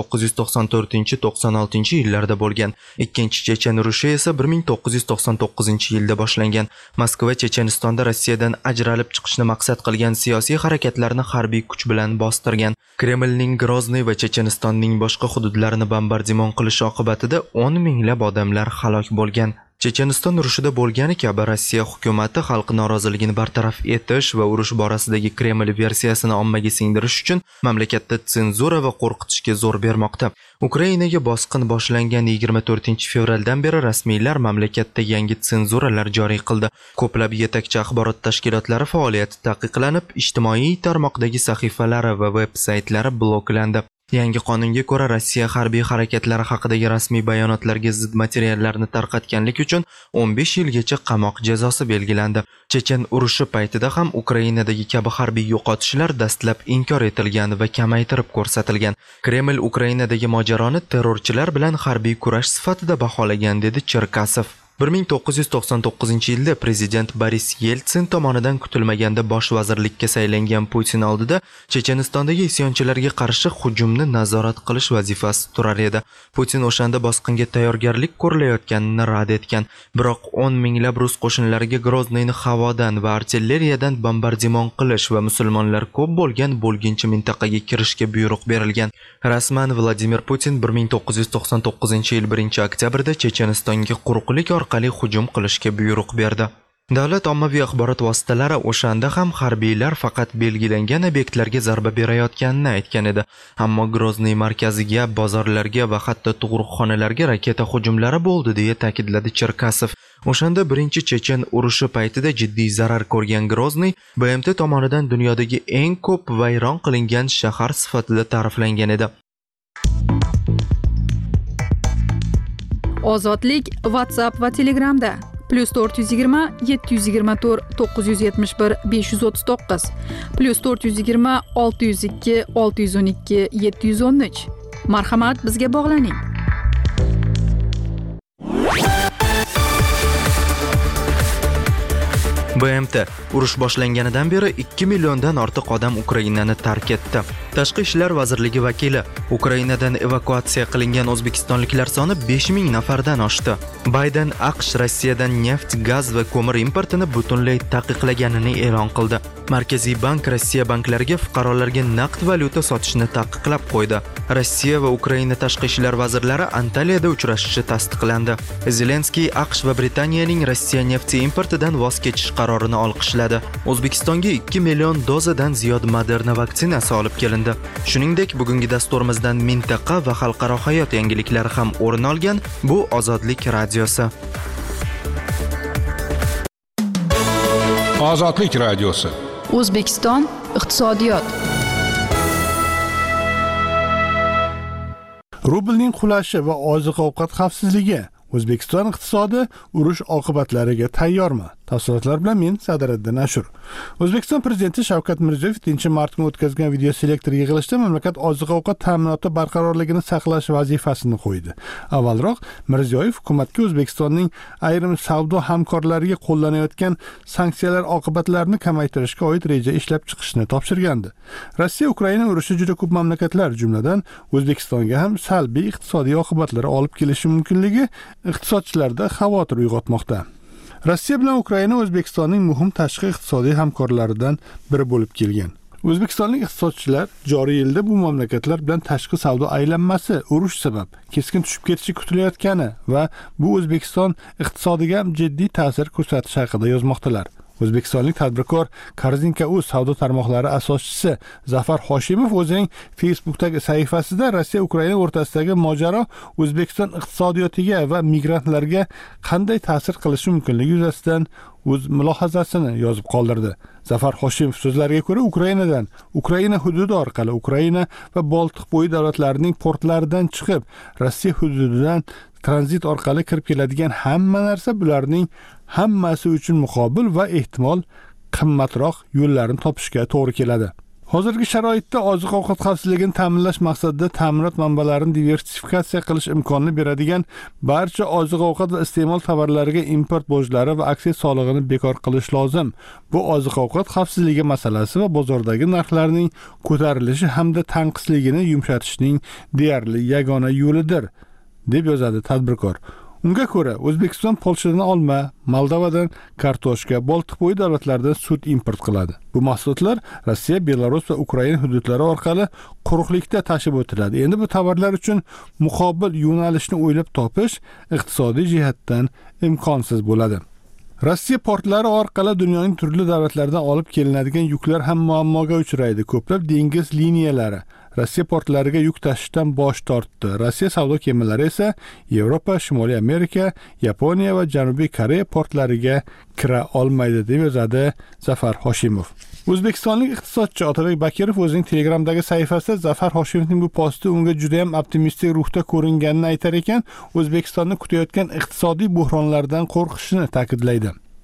1994-96-yillarda bo'lgan. Ikkinchi Chechen urushi esa 1999-yilda boshlangan. Moskva Chechenistonda Rossiyadan ajralib chiqishni maqsad qilgan siyosiy harakatlarni harbiy kuch bilan bostirgan. Kremlning Grozny va Chechenistonning boshqa hududlarini bombardimon qilish oqibatida 10 minglab odamlar halok bo'lgan. Checheniston urushida bo'lgani kabi Rossiya hukumatı xalq noroziligini bartaraf etish va urush borasidagi Kreml versiyasini ommaga singdirish uchun mamlakatda senzura va qo'rqitishga zo'r bermoqda. Ukrainaga bosqin boshlangan 24-fevraldan beri rasmiylar mamlakatda yangi senzuralar joriy qildi. Ko'plab yetakchi axborot tashkilotlari faoliyati taqiqlanib, ijtimoiy tarmoqdagi sahifalari va veb-saytlari bloklandi. Yangi qonunga ko'ra Rossiya harbiy harakatlari haqidagi rasmiy bayonotlarga zid materiallarni tarqatganlik uchun 15 yilgacha qamoq jazosi belgilandi. Chechen urushi paytida ham Ukrainadagi kabi harbiy yo'qotishlar dastlab inkor etilgan va kamaytirib ko'rsatilgan. Kreml Ukrainadagi mojaroni terrorchilar bilan harbiy kurash sifatida baholagan, dedi Cherkasov. 1999-yilda prezident Boris Yeltsin tomonidan kutilmaganda bosh vazirlikka saylangan Putin oldida Chechenistondagi isyonchilarga qarshi hujumni nazorat qilish vazifasi turar edi. Putin o'shanda bosqinga tayyorgarlik ko'rilayotganini rad etgan, biroq 10 minglab rus qo'shinlariga Grozniyni havodan va artilleriyadan bombardimon qilish va musulmonlar ko'p bo'lgan bo'lginchi mintaqaga kirishga buyruq berilgan. Rasman Vladimir Putin 1999-yil 1-oktyabrda Chechenistonga quruqlik orqali hujum qilishga buyruq berdi. Davlat ommaviy axborot vositalari o'shanda ham harbiylar faqat belgilangan obyektlarga zarba berayotganini aytgan edi. Ammo Grozniy markaziga, bozorlarga va hatto tug'ruqxonalarga raketa hujumlari bo'ldi deya ta'kidladi Cherkasov. O'shanda birinchi Chechen urushi paytida jiddiy zarar ko'rgan Grozniy BMT tomonidan dunyodagi eng ko'p vayron qilingan shahar sifatida ta'riflangan edi. Ozodlik WhatsApp va Telegramda +420 724 971 539 +420 602 612 713. Marhamat, bizga bog'laning. BMT urush boshlanganidan beri 2 milliondan ortiq odam Ukrainani tark etdi. Tashqi ishlar vazirligi vakili Ukrainadan evakuatsiya qilingan o'zbekistonliklar soni 5000 nafardan oshdi. Bayden AQSh Rossiyadan neft, gaz va ko'mir importini butunlay taqiqlaganini e'lon qildi. Markaziy bank Rossiya banklariga fuqarolarga naqd valyuta sotishni taqiqlab qo'ydi. Rossiya va Ukraina tashqi ishlar vazirlari Antaliyada uchrashishi tasdiqlandi. Zelenskiy AQSh va Britaniyaning Rossiya nefti importidan voz kechish qarorini olqishladi. O'zbekistonga 2 million dozadan ziyod Moderna vaksinasi olib kelindi. Shuningdek, bugungi dasturimizdan mintaqa va xalqaro hayot yangiliklari ham o'rin olgan. Bu Ozodlik radiosi. Ozodlik radiosi. O'zbekiston iqtisodiyot. Rublning qulashi va oziq-ovqat xavfsizligi. O'zbekiston iqtisodi urush oqibatlariga tayyormi? Tafsilotlar bilan men Sadiriddin Ashur. O'zbekiston prezidenti Shavkat Mirziyoyev 7-mart kuni o'tkazgan video selektor yig'ilishida mamlakat oziq-ovqat ta'minoti barqarorligini saqlash vazifasini qo'ydi. Avvalroq Mirziyoyev hukumatga O'zbekistonning ayrim savdo hamkorlariga qo'llanayotgan sanksiyalar oqibatlarini kamaytirishga oid reja ishlab chiqishni topshirgandi. Rossiya-Ukraina urushi juda ko'p mamlakatlar, jumladan O'zbekistonga ham salbiy iqtisodiy oqibatlar olib kelishi mumkinligi iqtisodchilarda xavotir uyg'otmoqda. Rossiya bilan Ukraina O'zbekistonning muhim tashqi iqtisodiy hamkorlaridan biri bo'lib kelgan. O'zbekistonlik iqtisodchilar joriy yilda bu mamlakatlar bilan tashqi savdo aylanmasi urush sabab keskin tushib ketishi kutilayotgani va bu O'zbekiston iqtisodiga ham jiddiy ta'sir ko'rsatishi haqida yozmoqdalar. O'zbekistonlik tadbirkor Korzinka.uz savdo tarmoqlari asoschisi Zafar Hoshimov o'zining Facebook'dagi sahifasida Rossiya-Ukraina o'rtasidagi mojaro O'zbekiston iqtisodiyotiga va migrantlarga qanday ta'sir qilishi mumkinligi yuzasidan o'z mulohazasini yozib qoldirdi. Zafar Hoshimov so'zlariga ko'ra, Ukraina hududi orqali Ukraina va Boltiqbo'yi davlatlarining portlaridan chiqib, Rossiya hududidan tranzit orqali kirib keladigan hamma narsa bularning hammasi uchun muqobil va ehtimol qimmatroq yo'llarni topishga to'g'ri keladi. Hozirgi sharoitda oziq-ovqat xavfsizligini ta'minlash maqsadida ta'minot manbalarini diversifikatsiya qilish imkonini beradigan barcha oziq-ovqat va iste'mol tovarlariga import bojlari va aksiya solig'ini bekor qilish lozim. Bu oziq-ovqat xavfsizligi masalasi va bozordagi narxlarning ko'tarilishi hamda tanqisligini yumshatishning deyarli yagona yo'lidir, deb yozadi tadbirkor. Unga ko'ra, O'zbekiston Polshadan olma, Moldovadan kartoshka, Boltiqbo'yi davlatlaridan sut import qiladi. Bu mahsulotlar Rossiya, Belarus va Ukraina hududlari orqali quruqlikda tashib o'tiladi. Endi bu tovarlar uchun muqobil yo'nalishni o'ylab topish iqtisodiy jihatdan imkonsiz bo'ladi. Rossiya portlari orqali dunyoning turli davlatlaridan olib kelinadigan yuklar ham muammoga uchraydi. Ko'plab dengiz liniyalari Rossiya portlariga yuk tashishdan bosh tortdi. Rossiya savdo kemalari esa Yevropa, Shimoliy Amerika, Yaponiya va Janubiy Koreya portlariga kira olmaydi, deb yozadi Zafar Hoshimov. O'zbekistonlik iqtisodchi Otabek Bakirov o'zining Telegramdagi sahifasida Zafar Hoshimovning bu posti unga juda ham optimistik ruhda ko'ringanini aytar ekan, O'zbekistonni kutayotgan iqtisodiy buhronlardan qo'rqishini ta'kidlaydi.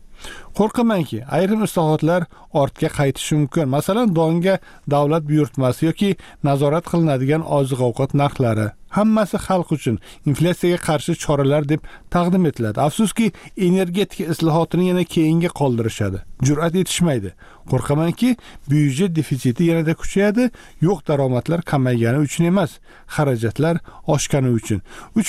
Qo'rqamanki, ayrim islohotlar ortga qaytishi mumkin. Masalan, donga davlat buyurtmasi yoki nazorat qilinadigan oziq-ovqat narxlari. Hammasi xalq uchun inflyatsiyaga qarshi choralar deb taqdim etiladi. Afsuski, energetika islohotini yana keyinga qoldirishadi. Jur'at etishmaydi. Qo'rqamanki, byudjet defitsiti yanada kuchayadi, yo'q daromadlar kamaygani uchun emas, xarajatlar oshgani uchun.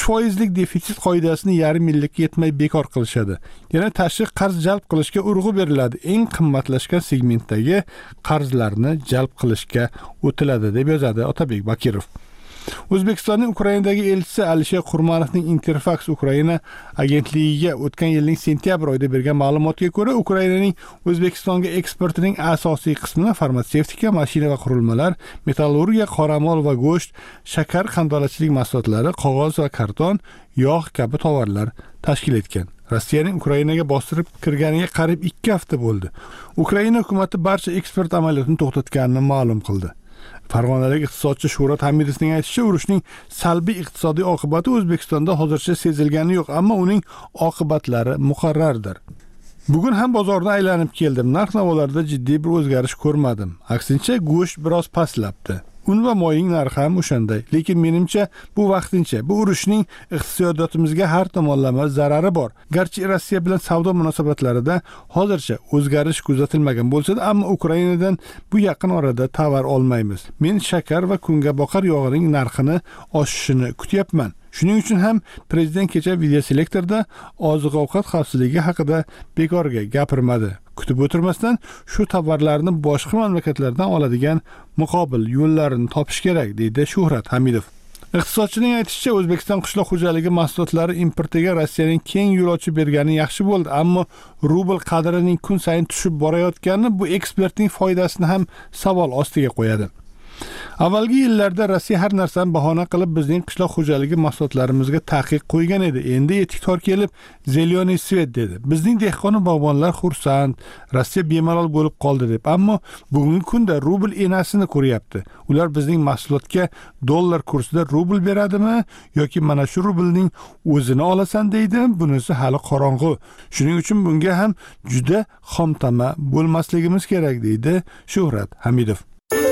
3% defitsit qoidasini yarim yillikka yetmay bekor qilishadi. Yana tashqi qarz jalb qilishga urg'u beriladi. Eng qimmatlashgan segmentdagi qarzlarni jalb qilishga o'tiladi deb yozadi Otabek Bakirov. O'zbekistonning Ukrainadagi elchisi Alisher Qurmanovning Interfax Ukraina agentligiga o'tgan yilning sentyabr oyida bergan ma'lumotga ko'ra, Ukrainaning O'zbekistonga eksportining asosiy qismini farmatsevtika, mashina va qurilmalar, metallurgiya, qoramol va go'sht, shakar, qandolatchilik mahsulotlari, qog'oz va karton, yog' kabi tovarlar tashkil etgan. Rossiyaning Ukrainaga bostirib kirganiga qariyb 2 hafta bo'ldi. Ukraina hukumatı barcha eksport amaliyotini to'xtatganini ma'lum qildi. Farg'onalik iqtisodchi Shuhrat Hamidovning aytishicha, urushning salbiy iqtisodiy oqibati O'zbekistonda hozircha sezilgani yo'q, ammo uning oqibatlari muqarrardir. Bugun ham bozorni aylanib keldim. Narx-navolarda jiddiy bir o'zgarish ko'rmadim. Aksincha, go'sht biroz pastlabdi. Un va moyning narxi ham o'shanday. Lekin menimcha bu vaqtincha. Bu urushning iqtisodiyotimizga har tomonlama zarari bor. Garchi Rossiya bilan savdo munosabatlarida hozircha o'zgarish kuzatilmagan bo'lsa-da, ammo Ukrainadan bu yaqin orada tovar olmaymiz. Men shakar va kungaboqar yog'ining narxini oshishini kutyapman. Shuning uchun ham prezident kecha videoselektorda oziq-ovqat xavfsizligi haqida bekorga gapirmadi. Kutib o'tirmasdan shu tovarlarni boshqa mamlakatlardan oladigan muqobil yo'llarini topish kerak, deydi Shuhrat Hamidov. Iqtisodchining aytishicha, O'zbekiston qishloq xo'jaligi mahsulotlari importiga Rossiyaning keng yo'l ochib bergani yaxshi bo'ldi, ammo rubl qadrining kun sayin tushib borayotgani bu ekspertning foydasini ham savol ostiga qo'yadi. Avvalgi yillarda Rossiya har narsani bahona qilib bizning qishloq xo'jaligi mahsulotlarimizga taqiq qo'ygan edi. Endi etik tor kelib, "Zeleniy svet" dedi. Bizning dehqon bog'bonlar xursand, Rossiya bemalol bo'lib qoldi deb. Ammo bugungi kunda rubl enasini ko'ryapti. Ular bizning mahsulotga dollar kursida rubl beradimi yoki mana shu rublning o'zini olasan deydi? Bunisi hali qorong'u. Shuning uchun bunga ham juda xomtama bo'lmasligimiz kerak, deydi Shuhrat Hamidov.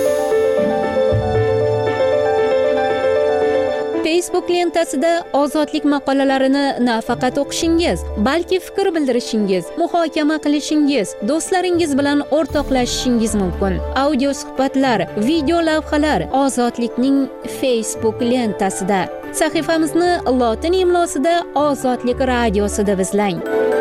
Facebook lentasida ozodlik maqolalarini nafaqat o'qishingiz, balki fikr bildirishingiz, muhokama qilishingiz, do'stlaringiz bilan o'rtoqlashishingiz mumkin. Audio suhbatlar, video lavhalar Ozodlikning Facebook lentasida. Sahifamizni lotin imlosida Ozodlik radiosida izlang.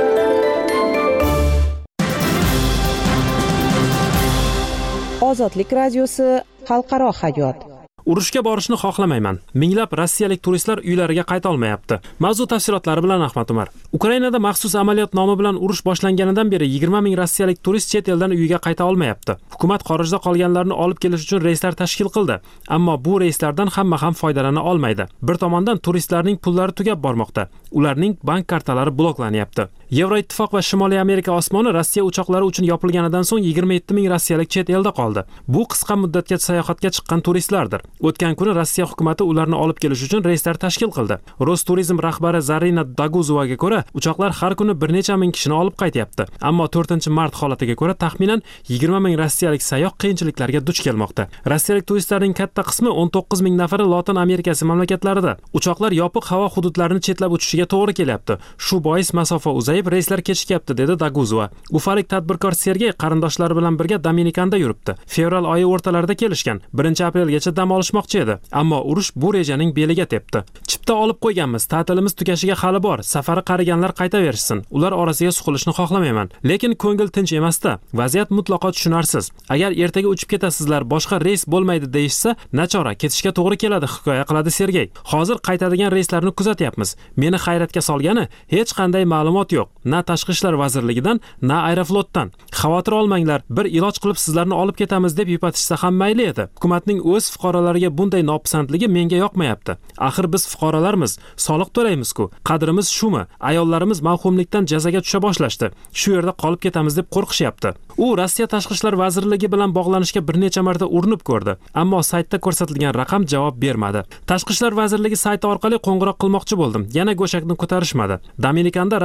Ozodlik radiosi xalqaro hayot. Urushga borishni xohlamayman. Minglab rossiyalik turistlar uylariga qayta olmayapti. Mavzu tafsilotlari bilan Ahmad Umar. Ukrainada maxsus amaliyot nomi bilan urush boshlanganidan beri 20 ming rossiyalik turist chet eldan uyiga qayta olmayapti. Hukumat xorijda qolganlarni olib kelish uchun reyslar tashkil qildi, ammo bu reyslardan hamma ham foydalana olmaydi. Bir tomondan turistlarning pullari tugab bormoqda. Ularning bank kartalari bloklanyapti. Yevroittifoq va Shimoliy Amerika osmoni Rossiya uchoqlari uchun yopilganidan so'ng 27 ming rossiyalik chet elda qoldi. Bu qisqa muddatga sayohatga chiqqan turistlardir. O'tgan kuni Rossiya hukumatı ularni olib kelish uchun reyslar tashkil qildi. Rosturizm rahbari Zarina Daguzovaga ko'ra, uchoqlar har kuni bir necha ming kishini olib qaytyapti. Ammo 4-mart holatiga ko'ra taxminan 20 ming rossiyalik sayyoh qiyinchiliklarga duch kelmoqda. Rossiyalik turistlarning katta qismi 19 ming nafari Lotin Amerikasi mamlakatlarida. Uchoqlar yopiq havo hududlarini chetlab uchishiga to'g'ri kelyapti. Shu bois masofa uzayib, reyslar kechikyapti, dedi Daguzova. Ufalik tadbirkor Sergey qarindoshlari bilan birga Dominikanda yuribdi. Fevral oyi o'rtalarida kelishgan. 1-aprelgacha dam olishmoqchi edi. Ammo urush bu rejaning beliga tepdi. Chipta olib qo'yganmiz, ta'tilimiz tugashiga hali bor. Safari qariganlar qaytaverishsin. Ular orasiga suqilishni xohlamayman. Lekin ko'ngil tinch emas-da. Vaziyat mutlaqo tushunarsiz. Agar ertaga uchib ketasizlar, boshqa reys bo'lmaydi deyishsa, nachora ketishga to'g'ri keladi, hikoya qiladi Sergey. Hozir qaytadigan reyslarni kuzatyapmiz. Meni hayratga solgani, hech qanday ma'lumot yo'q. Na Tashqi ishlar vazirligidan, na Aeroflotdan. Xavotir olmanglar, bir iloj qilib sizlarni olib ketamiz deb yupatishsa ham mayli edi. Hukumatning o'z fuqarolariga bunday nopisandligi menga yoqmayapti. Axir biz fuqarolarmiz, soliq to'laymiz-ku. Qadrimiz shumi? Ayollarimiz mavhumlikdan jazaga tusha boshlashdi. Shu yerda qolib ketamiz deb qo'rqishyapti. U Rossiya Tashqi ishlar vazirligi bilan bog'lanishga bir necha marta urinib ko'rdi, ammo saytda ko'rsatilgan raqam javob bermadi. Tashqi ishlar vazirligi sayti orqali qo'ng'iroq qilmoqchi bo'ldim. Yana go'shakni ko'tarishmadi. Dominikanda Rossiya vakolatli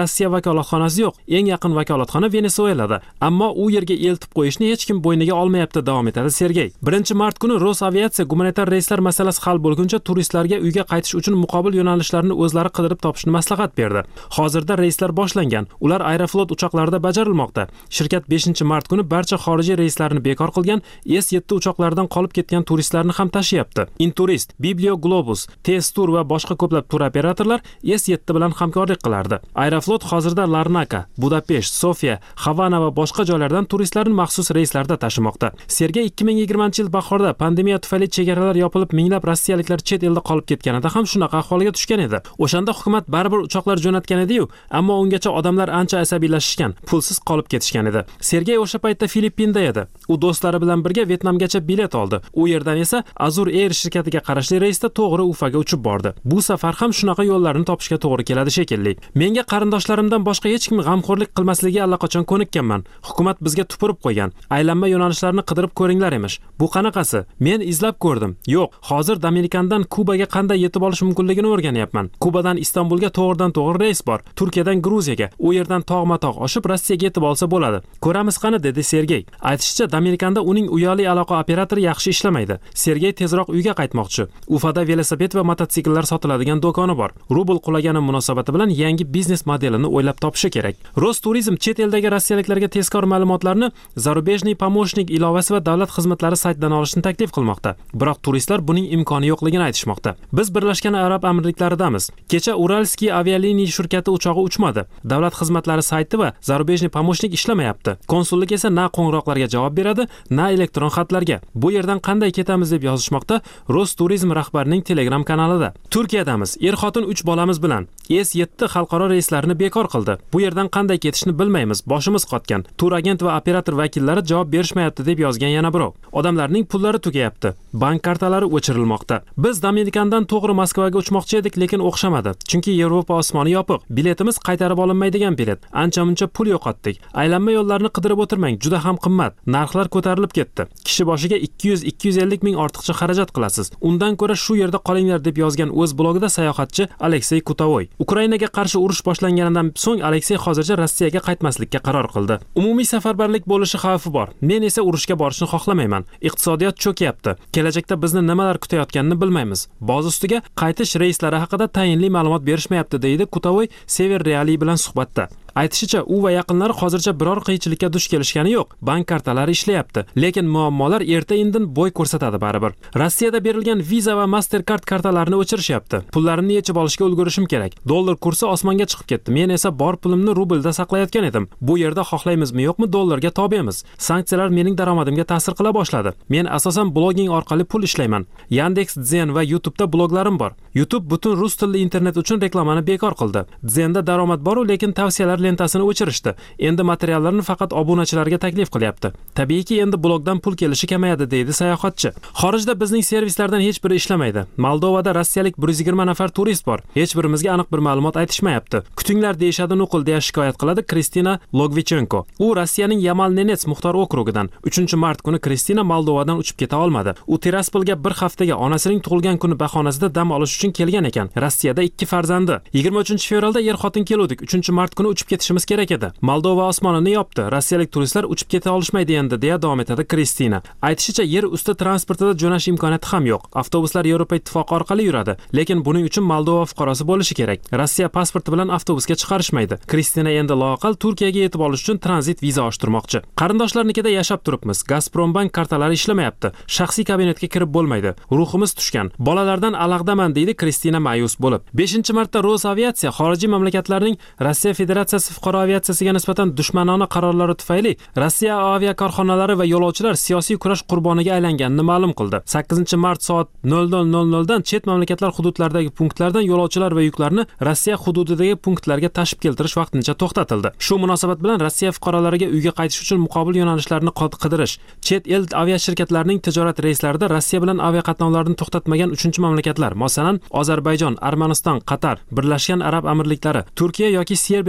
vakolatxonasi yo'q. Eng yaqin vakolatxona Venesuelada, ammo u yerga eltib qo'yishni hech kim bo'yniga olmayapti, davom etadi Sergey. 1-mart kuni Rosaviatsiya gumanitar reyslar masalasi hal bo'lguncha turistlarga uyga qaytish uchun muqobil yo'nalishlarni o'zlari qidirib topishni maslahat berdi. Hozirda reyslar boshlangan. Ular Aeroflot uchoqlarida bajarilmoqda. Shirkat 5-mart kuni barcha xorijiy reyslarni bekor qilgan, S7 uchoqlaridan qolib ketgan turistlarni ham tashiyapti. Inturist, Biblio Globus, T-Tour va boshqa ko'plab tur operatorlar S7 bilan hamkorlik qilardi. Aeroflot hozirda Larnaka, Budapesht, Sofiya, Havana va boshqa joylardan turistlarni maxsus reyslarda tashimoqda. Sergey 2020-yil bahorda pandemiya tufayli chegaralar yopilib, minglab rossiyaliklar chet elda qolib ketganida ham shunaqa ahvolga tushgan edi. O'shanda hukumat baribir uchoqlar jo'natgan edi-yu, ammo ungacha odamlar ancha asabiylashishgan, pulsiz qolib ketishgan edi. Sergey o'sha paytda Filippinda edi. U do'stlari bilan birga Vyetnamgacha bilet oldi. U yerdan esa Azur Air shirkatiga qarashli reysda to'g'ri Ufaga uchib bordi. Bu safar ham shunaqa yo'llarni topishga to'g'ri keladi shekilli. Menga qarindoshlarimdan boshqa hech kim g'amxo'rlik qilmasligiga allaqachon ko'nikkanman. Hukumat bizga tupurib qo'ygan. Aylanma yo'nalishlarni qidirib ko'ringlar emish. Bu qanaqasi? Men izlab ko'rdim. Yo'q, hozir Dominikandan Kubaga qanday yetib olish mumkinligini o'rganyapman. Kubadan Istanbulga to'g'ridan-to'g'ri reys bor. Turkiyadan Gruziyaga, u yerdan tog'ma-tog' oshib Rossiyaga yetib olsa bo'ladi. Ko'ramiz qani, dedi Sergey. Aytishicha, Dominikanda uning uyali aloqa operatori yaxshi ishlamaydi. Sergey tezroq uyga qaytmoqchi. Ufada velosiped va mototsikllar sotiladigan do'koni bor. Rubl qulagani munosabati bilan yangi biznes modelini o'ylab topishi kerak. Rosturizm chet eldagi rossiyaliklarga tezkor ma'lumotlarni Zarubejniy Pomoshnik ilovasi va davlat xizmatlari saytidan olishni taklif qilmoqda. Biroq turistlar buning imkoni yo'qligini aytishmoqda. Biz Birlashgan Arab Amirliklaridamiz. Kecha Uralskiy avialiniya shirkati uchog'i uchmadi. Davlat xizmatlari sayti va Zarubejniy Pomoshnik ishlamayapti. Konsullik esa na qo'ng'iroqlarga javob beradi, na elektron xatlarga. Bu yerdan qanday ketamiz deb yozishmoqda Rosturizm rahbarining Telegram kanalida. Turkiyadamiz. Er-xotin 3 bolamiz bilan S7 xalqaro reyslarini bekor qildi. Bu yerdan qanday ketishni bilmaymiz, boshimiz qotgan. Tur agent va operator vakillari javob berishmayapti deb yozgan yana birov. Odamlarning pullari tugayapti. Bank kartalari o'chirilmoqda. Biz Dominikandan to'g'ri Moskvaga uchmoqchi edik, lekin o'xshamadi. Chunki Yevropa osmoni yopiq. Biletimiz qaytarib olinmaydigan bilet. Ancha-muncha pul yo'qotdik. Aylanma yo'llarni qidirib o'tirmang, juda ham qimmat. Narxlar ko'tarilib ketdi. Kishi boshiga 200-250 ming ortiqcha xarajat qilasiz. Undan ko'ra shu yerda qolinglar deb yozgan o'z blogida sayohatchi Aleksey Kutavoy. Ukrainaga qarshi urush boshlanganidan so'ng Aleksey hozircha Rossiyaga qaytmaslikka qaror qildi. Umumiy safarbarlik bo'lishi xavfi bor. Men esa urushga borishni xohlamayman. Iqtisodiyot cho'kyapti. Kelajakda bizni nimalar kutayotganini bilmaymiz. Boz ustiga qaytish reyslari haqida tayinli ma'lumot berishmayapti, deydi Kutavoy Sever Reali bilan suhbatda. Aytishicha, u va yaqinlari hozircha biror qiyinchilikka duch kelishgani yo'q. Bank kartalari ishlayapti, lekin muammolar erta-indin bo'y ko'rsatadi baribir. Rossiyada berilgan Visa va Mastercard kartalarini o'chirishyapti. Pullarimni yechib olishga ulgurishim kerak. Dollar kursi osmonga chiqib ketdi. Men esa bor pulimni rublda saqlayotgan edim. Bu yerda xohlaymizmi yo'qmi dollarga tobemiz. Sanksiyalar mening daromadimga ta'sir qila boshladi. Men asosan blogging orqali pul ishlayman. Yandex.Zen va YouTube'da bloglarim bor. YouTube butun rus tilli internet uchun reklamani bekor qildi. Zen'da daromad bor, lekin tavsiyalar lentasini o'chirishdi. Endi materiallarni faqat obunachilarga taklif qilyapti. Tabiiyki endi blogdan pul kelishi kamayadi, deydi sayohatchi. Xorijda bizning servislardan hech biri ishlamaydi. Moldovada rossiyalik 120 nafar turist bor. Hech birimizga aniq bir ma'lumot aytishmayapti. Kutinglar deyishadi nuqul, deya shikoyat qiladi Kristina Logvichenko. U Rossiyaning Yamal-Nenets muxtor okrugidan. 3-mart kuni Kristina Moldovadan uchib keta olmadi. U Tiraspolga bir haftaga onasining tug'ilgan kuni bahonasida dam olish uchun kelgan ekan. Rossiyada 2 farzandi. 23-fevralda er-xotin keluvdik. 3-mart kuni uchib ketishimiz kerak edi. Moldova osmonini yopdi. Rossiyalik turistlar uchib keta olishmaydi endi, deya davom etadi Kristina. Aytishicha, yer usti transportida jo'nash imkoniyati ham yo'q. Avtobuslar Yevropa ittifoqi orqali yuradi, lekin buning uchun Moldova fuqarosi bo'lishi kerak. Rossiya pasporti bilan avtobusga chiqarishmaydi. Kristina endi loaqal Turkiyaga yetib olish uchun tranzit viza ochtirmoqchi. Qarindoshlarnikida yashab turibmiz. Gazprombank kartalari ishlamayapti. Shaxsiy kabinetga kirib bo'lmaydi. Ruhimiz tushgan. Bolalardan alag'daman, deydi Kristina ma'yus bo'lib. 5-martda Rosaviatsiya xorijiy mamlakatlarning Rossiya Federatsiyasi fuqaro aviatsiyasiga nisbatan dushmanona qarorlari tufayli Rossiya aviakorxonalari va yo'lovchilar siyosiy kurash qurboniga aylanganini ma'lum qildi. 8-mart soat 00:00 dan chet mamlakatlar hududlaridagi punktlardan yo'lovchilar va yuklarni Rossiya hududidagi punktlarga tashib keltirish vaqtincha to'xtatildi. Shu munosabat bilan Rossiya fuqarolariga uyga qaytish uchun muqobil yo'nalishlarni qidirish, chet el aviashirkatlarining tijorat reyslarida Rossiya bilan aviaqatnovlarni to'xtatmagan 3-mamlakatlar, masalan, Ozarbayjon, Armaniston, Qatar, Birlashgan Arab Amirliklari, Turkiya yoki Serbiyaga yetib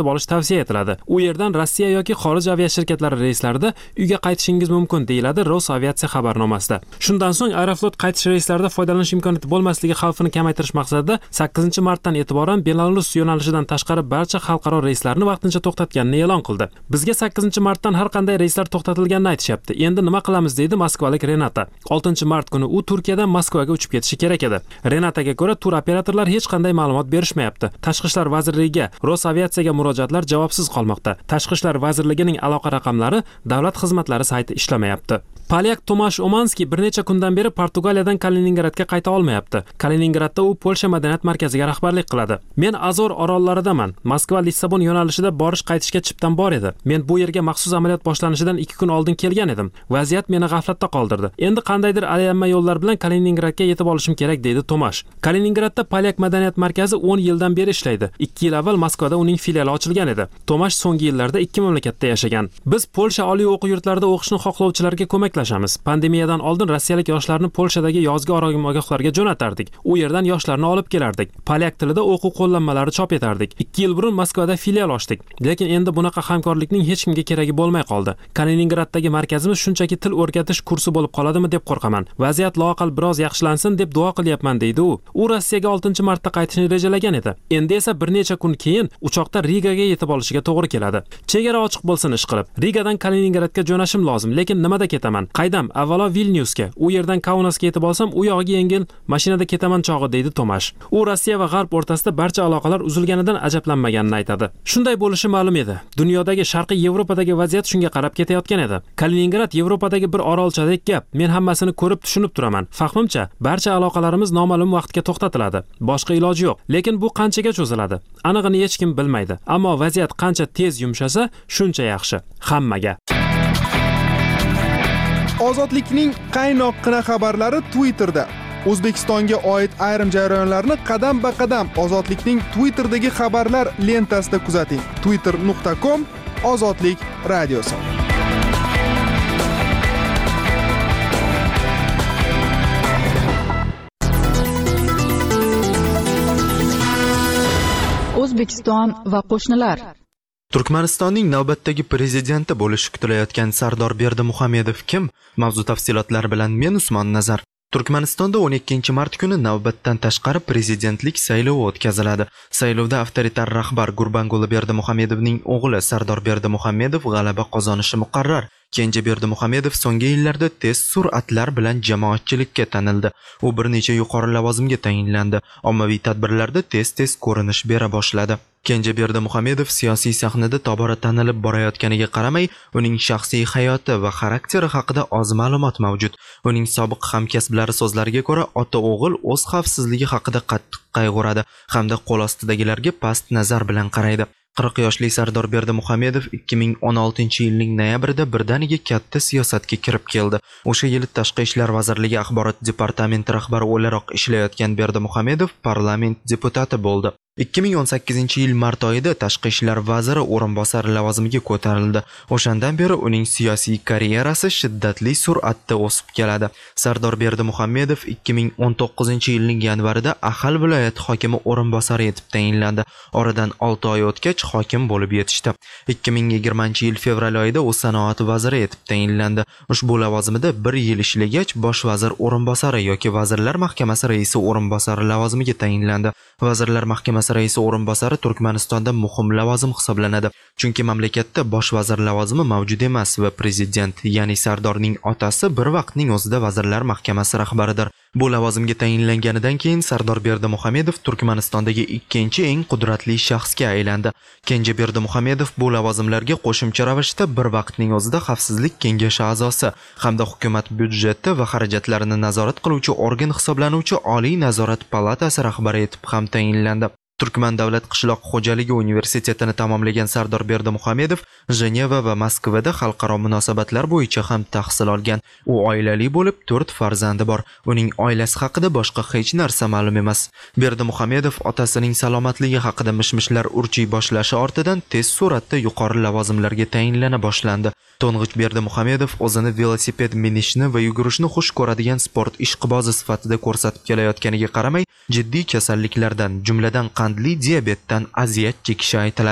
sotib olish tavsiya etiladi. U yerdan Rossiya yoki xorij aviashirkatlari reyslarida uyga qaytishingiz mumkin, deyiladi Rosaviatsiya xabarnomasida. Shundan so'ng Aeroflot qaytish reyslarida foydalanish imkoniyati bo'lmasligi xavfini kamaytirish maqsadida 8-martdan e'tiboran Belarus yo'nalishidan tashqari barcha xalqaro reyslarni vaqtincha to'xtatganini e'lon qildi. Bizga 8-martdan har qanday reyslar to'xtatilganini aytishyapti. Endi nima qilamiz, deydi moskvalik Renata. 6-mart kuni u Turkiyadan Moskvaga uchib ketishi kerak edi. Renataga ko'ra, tur operatorlar hech qanday ma'lumot berishmayapti. Tashqi ishlar vazirligiga, Rosaviatsiyaga murojaatlar javobsiz qolmoqda. Tashqi ishlar vazirligining aloqa raqamlari davlat xizmatlari sayti ishlamayapti. Polyak Tomash Omanski bir necha kundan beri Portugaliyadan Kaliningradga qayta olmayapti. Kaliningradda u Polsha madaniyat markaziga rahbarlik qiladi. Men Azor orollaridaman. Moskva-Lissabon yo'nalishida borish-qaytishga chiptam bor edi. Men bu yerga maxsus amaliyot boshlanishidan 2 kun oldin kelgan edim. Vaziyat meni g'aflatda qoldirdi. Endi qandaydir aylanma yo'llar bilan Kaliningradga yetib olishim kerak, deydi Tomash. Kaliningradda Polyak madaniyat markazi 10 yildan beri ishlaydi. 2 yil avval Moskvada uning filiali ochilgan edi. Tomash so'nggi yillarda 2 mamlakatda yashagan. Biz Polsha oliy o'quv yurtlarida o'qishni xohlovchilarga ko'maklashamiz. Pandemiyadan oldin rossiyalik yoshlarni Polshadagi yozgi oromgohlarga jo'natardik. U yerdan yoshlarni olib kelardik. Polyak tilida o'quv qo'llanmalari chop etardik. 2 yil burun Moskvada filial ochdik. Lekin endi bunaqa hamkorlikning hech kimga keragi bo'lmay qoldi. Kaliningraddagi markazimiz shunchaki til o'rgatish kursi bo'lib qoladimi deb qo'rqaman. Vaziyat loaqal biroz yaxshilansin deb duo qilyapman, deydi u. U Rossiyaga 6-martda qaytishni rejalagan edi. Endi esa bir necha kun keyin uchoqda Rigaga yetib olishiga to'g'ri keladi. Chegara ochiq bo'lsin ish qilib. Rigadan Kaliningradga jo'nashim lozim, lekin nimada ketaman? Qaydam? Avvalo Vilniusga, u yerdan Kaunasga yetib olsam, u yog'iga yengil mashinada ketaman chog'i, deydi Tomash. U Rossiya va G'arb o'rtasida barcha aloqalar uzilganidan ajablanmaganini aytadi. Shunday bo'lishi ma'lum edi. Dunyodagi Sharqiy Yevropadagi vaziyat shunga qarab ketayotgan edi. Kaliningrad Yevropadagi bir orolchadek gap. Men hammasini ko'rib tushunib turaman. Fahmimcha, barcha aloqalarimiz noma'lum vaqtga to'xtatiladi. Boshqa iloji yo'q. Lekin bu qanchaga cho'ziladi? Anig'ini hech kim bilmaydi. Ammo vaziyat qancha tez yumshasa, shuncha yaxshi. Hammaga. Ozodlikning qaynoqqina xabarlari Twitterda. O'zbekistonga oid ayrim jarayonlarni qadam-ba-qadam Ozodlikning Twitterdagi xabarlar lentasida kuzating. twitter.com/ozodlik radiosi. O'zbekiston va qo'shnilar. Turkmanistonning navbatdagi prezidenti bo'lishi kutilayotgan Sardor Berdimuhamedov kim? Mavzu tafsilotlari bilan men Usmon Nazar. Turkmanistonda 12-mart kuni navbatdan tashqari prezidentlik saylovi o'tkaziladi. Saylovda avtoritar rahbar Gurbanguli Berdimuhamedovning o'g'li Sardor Berdimuhamedov g'alaba qozonishi muqarrar. Kenja Berdimuhamedov so'nggi yillarda tez sur'atlar bilan jamoatchilikka tanildi. U bir necha yuqori lavozimga tayinlandi. Ommaviy tadbirlarda tez ko'rinish bera boshladi. Kenja Berdimuhamedov siyosiy sahnada tobora tanilib borayotganiga qaramay, uning shaxsiy hayoti va xarakteri haqida oz ma'lumot mavjud. Uning sobiq hamkasblari so'zlariga ko'ra, ota-o'g'il o'z xavfsizligi haqida qattiq qayg'uradi hamda qo'l ostidagilarga past nazar bilan qaraydi. 40 yoshli Sardor Berdimuhamedov 2016-yilning noyabrida birdaniga katta siyosatga kirib keldi. O'sha yili Tashqi ishlar vazirligi axborot departamenti rahbari o'laroq ishlayotgan Berdimuhamedov parlament deputati bo'ldi. 2018-yil mart oyida Tashqi ishlar vaziri o'rinbosari lavozimiga ko'tarildi. O'shandan beri uning siyosiy karyerasi shiddatli sur'atda o'sib keladi. Sardor Berdimuhamedov 2019-yilning yanvarida Axal viloyati hokimi o'rinbosari etib tayinlandi. Oradan 6 oy o'tgach hokim bo'lib yetishdi. 2020-yil fevral oyida u sanoat vaziri etib tayinlandi. Ushbu lavozimida 1 yil ishlagach bosh vazir o'rinbosari yoki vazirlar mahkamasi raisi o'rinbosari lavozimiga tayinlandi. Vazirlar mahkamasi raisi o'rinbosari Turkmanistonda muhim lavozim hisoblanadi. Chunki mamlakatda bosh vazir lavozimi mavjud emas va prezident, ya'ni Sardorning otasi bir vaqtning o'zida vazirlar mahkamasi rahbaridir. Bu lavozimga tayinlanganidan keyin Sardor Berdimuhamedov Turkmanistondagi ikkinchi eng qudratli shaxsga aylandi. Kenja Berdimuhamedov bu lavozimlarga qo'shimcha ravishda bir vaqtning o'zida Xavfsizlik kengashi a'zosi hamda hukumat byudjeti va xarajatlarini nazorat qiluvchi organ hisoblanuvchi Oliy nazorat palatasi rahbari etib ham tayinlandi. Turkman davlat qishloq xo'jaligi universitetini tamomlagan Sardor Berdimuhamedov Jeneva va Moskvada xalqaro munosabatlar bo'yicha ham tahsil olgan. U oilali bo'lib 4 farzandi bor. Uning oilasi haqida boshqa hech narsa ma'lum emas. Berdimuhamedov otasining salomatligi haqida mishmishlar urchiy boshlashi ortidan tez sur'atda yuqori lavozimlarga tayinlana boshlandi. To'ng'ich Berdimuhamedov o'zini velosiped minishni va yugurishni xush ko'radigan sport ishqibozi sifatida ko'rsatib kelayotganiga qaramay, jiddiy kasalliklardan, jumladan qandli diabetdan aziyat chekishi aytiladi.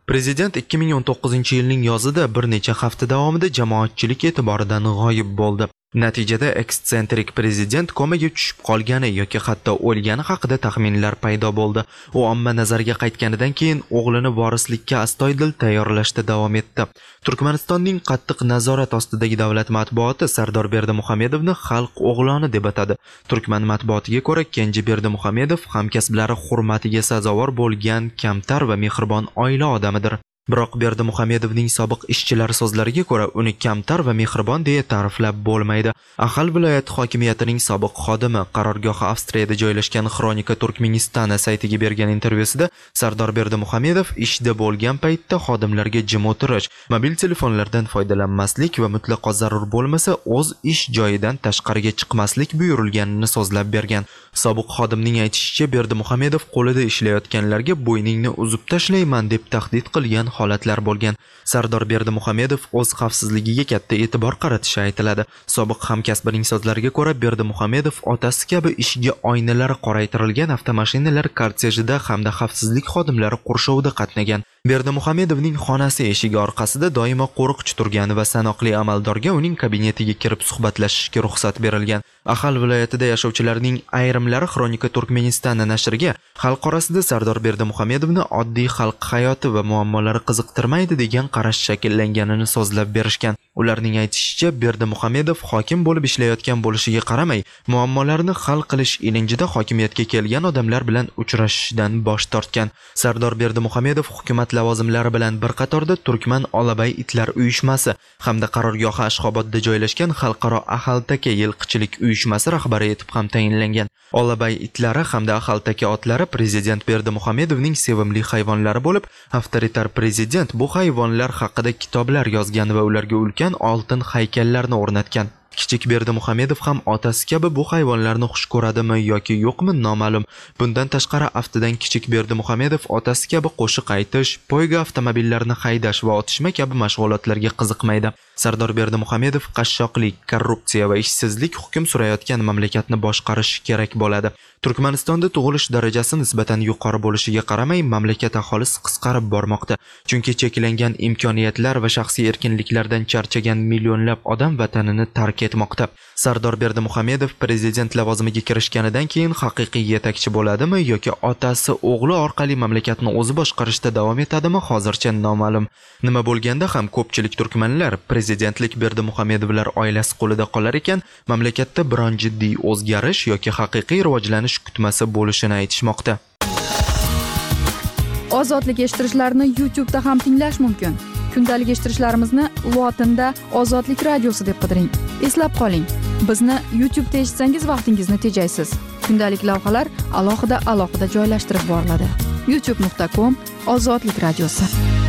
Prezident 2019-yilning yozida bir necha hafta davomida jamoatchilik e'tiboridan g'oyib bo'ldi. Natijada ekstsentrik prezident komaga tushib qolgani yoki hatto o'lgani haqida taxminlar paydo bo'ldi. U omma nazariga qaytganidan keyin o'g'lini vorislikka astoydil tayyorlashda davom etdi. Turkmanistonning qattiq nazorat ostidagi davlat matbuoti Sardor Berdimuhamedovni xalq o'g'loni deb atadi. Turkman matbuotiga ko'ra, Kenji Berdimuhamedov hamkasblari hurmatiga sazovor bo'lgan kamtar va mehribon oila odamidir. Biroq Berdimuhamedovning sobiq ishchilari so'zlariga ko'ra, uni kamtar va mehribon deya ta'riflab bo'lmaydi. Ahal viloyati hokimiyatining sobiq xodimi qarorgohi Avstriyada joylashgan Xronika Turkmenistana saytiga bergan intervyusida Sardor Berdimuhamedov ishda bo'lgan paytda xodimlarga jim o'tirish, mobil telefonlardan foydalanmaslik va mutlaqo zarur bo'lmasa o'z ish joyidan tashqariga chiqmaslik buyurilganini so'zlab bergan. Sobiq xodimning aytishicha, Berdimuhamedov qo'lida ishlayotganlarga bo'yningni uzib tashlayman deb tahdid qilgan holatlar bo'lgan. Sardor Berdimuhamedov o'z xavfsizligiga katta e'tibor qaratishi aytiladi. Sobiq hamkasbining so'zlariga ko'ra, Berdimuhamedov otasi kabi ishga oynalari qoraytirilgan avtomashinalar kortejida hamda xavfsizlik xodimlari qurshovida qatnagan. Berdimuhamedovning xonasi eshigi orqasida doimo qo'riqchi turgan va sanoqli amaldorga uning kabinetiga kirib suhbatlashishga ruxsat berilgan. Ahal viloyatida yashovchilarning ayrimlari Xronika Turkmenistana nashriga xalq orasida Sardor Berdimuhamedovni oddiy xalq hayoti va muammolari qiziqtirmaydi degan qarash shakllanganini so'zlab berishgan. Ularning aytishicha, Berdimuhamedov hokim bo'lib ishlayotgan bo'lishiga qaramay, muammolarni hal qilish ilinjida hokimiyatga kelgan odamlar bilan uchrashishdan bosh tortgan. Sardor Berdimuhamedov hukumat lavozimlari bilan bir qatorda Turkman Olabay itlar uyushmasi hamda qarorgohi Ashxobodda joylashgan Xalqaro Ahaltaka yilqichilik uyushmasi rahbari etib ham tayinlangan. Olabay itlari hamda Ahaltaka otlari prezident Berdimuhamedovning sevimli hayvonlari bo'lib, avtoritar prezident bu hayvonlar haqida kitoblar yozgan va ularga ulkan oltin haykallarni o'rnatgan. Kichik Berdimuhamedov ham otasi kabi bu hayvonlarni xush ko'radimi yoki yo'qmi noma'lum. Bundan tashqari aftidan kichik Berdimuhamedov otasi kabi qo'shiq aytish, poyga avtomobillarni haydash va otishma kabi mashg'ulotlarga qiziqmaydi. Sardor Berdimuhamedov qashshoqlik, korrupsiya va ishsizlik hukm surayotgan mamlakatni boshqarish kerak bo'ladi. Turkmanistonda tug'ilish darajasi nisbatan yuqori bo'lishiga qaramay, mamlakat aholisi qisqarib bormoqda. Chunki cheklangan imkoniyatlar va shaxsiy erkinliklardan charchagan millionlab odam vatanini tark etmoqda. Sardor Berdimuhamedov prezident lavozimiga kirishganidan keyin haqiqiy yetakchi bo'ladimi yoki otasi o'g'li orqali mamlakatni o'zi boshqarishda davom etadimi hozircha noma'lum. Nima bo'lganda ham ko'pchilik turkmanlar prezidentlik Berdimuhamedovlar oilasi qo'lida qolar ekan, mamlakatda biron jiddiy o'zgarish yoki haqiqiy rivojlanish kutmasi bo'lishini aytishmoqda. Ozodlik eshittirishlarni YouTube'da ham tinglash mumkin. Kundalik eshittirishlarimizni lotinda Ozodlik radiosi deb qidiring. Eslab qoling, bizni YouTube'da eshitsangiz vaqtingizni tejaysiz. Kundalik lavhalar alohida joylashtirib boriladi. youtube.com/Ozodlik radiosi.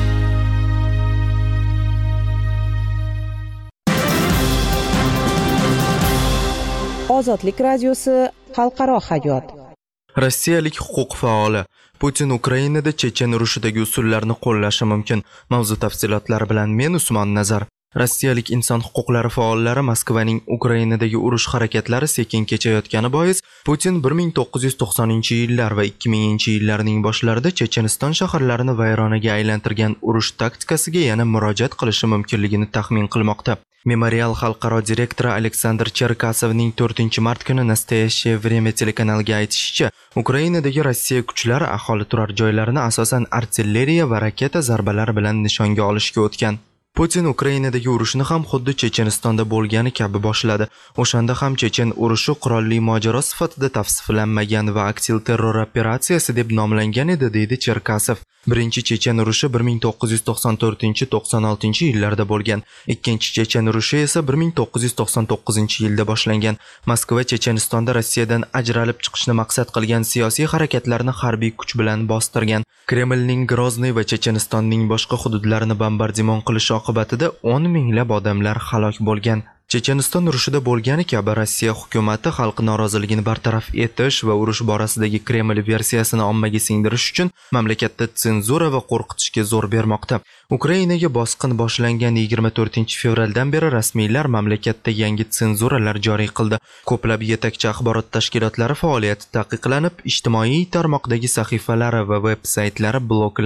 Ozodlik radiosi xalqaro hayot. Rossiyalik huquq faoli Putin Ukrainada Chechen urushidagi usullarni qo'llashi mumkin. Mavzu tafsilotlari bilan men Usmon Nazar. Rossiyalik inson huquqlari faollari Moskvaning Ukrainadagi urush harakatlari sekin kechayotgani bois Putin 1990-yillar va 2000-yillarning boshlarida Checheniston shaharlarini vayronaga aylantirgan urush taktikasiga yana murojaat qilishi mumkinligini taxmin qilmoqda. Memorial xalqaro direktori Aleksandr Cherkasovning 4-mart kuni Nastoyaщее время telekanaliga aytishicha, Ukrainadagi Rossiya kuchlari aholi turar joylarini asosan artilleriya va raketa zarbalari bilan nishonga olishga o'tgan. Putin Ukrainadagi urushni ham xuddi Chechenistonda bo'lgani kabi boshladi. O'shanda ham Chechen urushi qurolli mojaro sifatida tavsiflanmagan va aksil terror operatsiyasi deb nomlangan edi, deydi Cherkasov. Birinchi Chechen urushi 1994-96-yillarda bo'lgan. Ikkinchi Chechen urushi esa 1999-yilda boshlangan. Moskva Chechenistonda Rossiyadan ajralib chiqishni maqsad qilgan siyosiy harakatlarni harbiy kuch bilan bostirgan. Kremlning Grozny va Chechenistonning boshqa hududlarini bombardimon qilishi oqibatida 10 minglab odamlar halok bo'lgan. Checheniston urushida bo'lgani kabi Rossiya hukumatı xalq noroziligini bartaraf etish va urush borasidagi Kreml versiyasini ommaga singdirish uchun mamlakatda senzura va qo'rqitishga zo'r bermoqda. Ukrainaga bosqin boshlangan 24-fevraldan beri rasmiylar mamlakatda yangi senzuralar joriy qildi. Ko'plab yetakchi axborot tashkilotlari faoliyati taqiqlanib, ijtimoiy tarmoqdagi sahifalari va veb-saytlari bloklandi.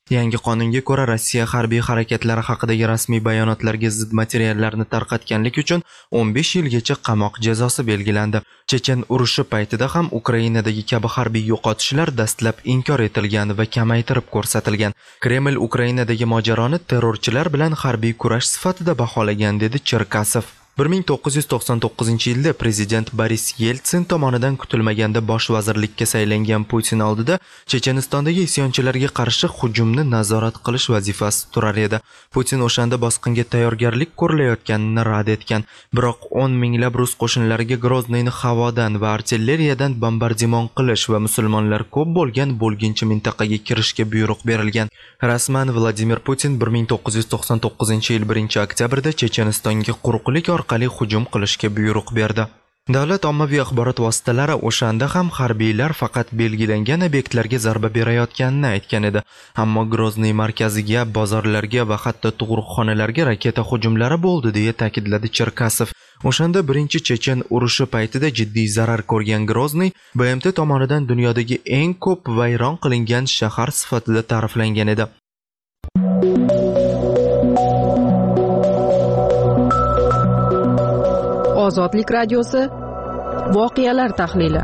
Yangi qonunga ko'ra Rossiya harbiy harakatlari haqidagi rasmiy bayonotlarga zid materiallarni tarqatganlik uchun 15 yilgacha qamoq jazosi belgilandi. Chechen urushi paytida ham Ukrainadagi kabi harbiy yo'qotishlar dastlab inkor etilgan va kamaytirib ko'rsatilgan. Kreml Ukrainadagi mojaroni terrorchilar bilan harbiy kurash sifatida baholagan, dedi Cherkasov. 1999-yilda prezident Boris Yeltsin tomonidan kutilmaganda bosh vazirlikka saylangan Putin oldida Chechenistondagi isyonchilarga qarshi hujumni nazorat qilish vazifasi turar edi. Putin o'shanda bosqinga tayyorgarlik ko'rilayotganini rad etgan, biroq 10 minglab rus qo'shinlariga Grozniyni havodan va artilleriyadan bombardimon qilish va musulmonlar ko'p bo'lgan bo'lginchi mintaqaga kirishga buyruq berilgan. Rasman Vladimir Putin 1999-yil 1-oktyabrda Chechenistonga quruqlik orqali hujum qilishga buyruq berdi. Davlat ommaviy axborot vositalari o'shanda ham harbiylar faqat belgilangan obyektlarga zarba berayotganini aytgan edi. Ammo Grozniy markaziga, bozorlarga va hatto tug'ruqxonalarga raketa hujumlari bo'ldi, deya ta'kidladi Cherkasov. O'shanda birinchi Chechen urushi paytida jiddiy zarar ko'rgan Grozniy BMT tomonidan dunyodagi eng ko'p vayron qilingan shahar sifatida ta'riflangan edi. Ozodlik radiosi voqealar tahlili.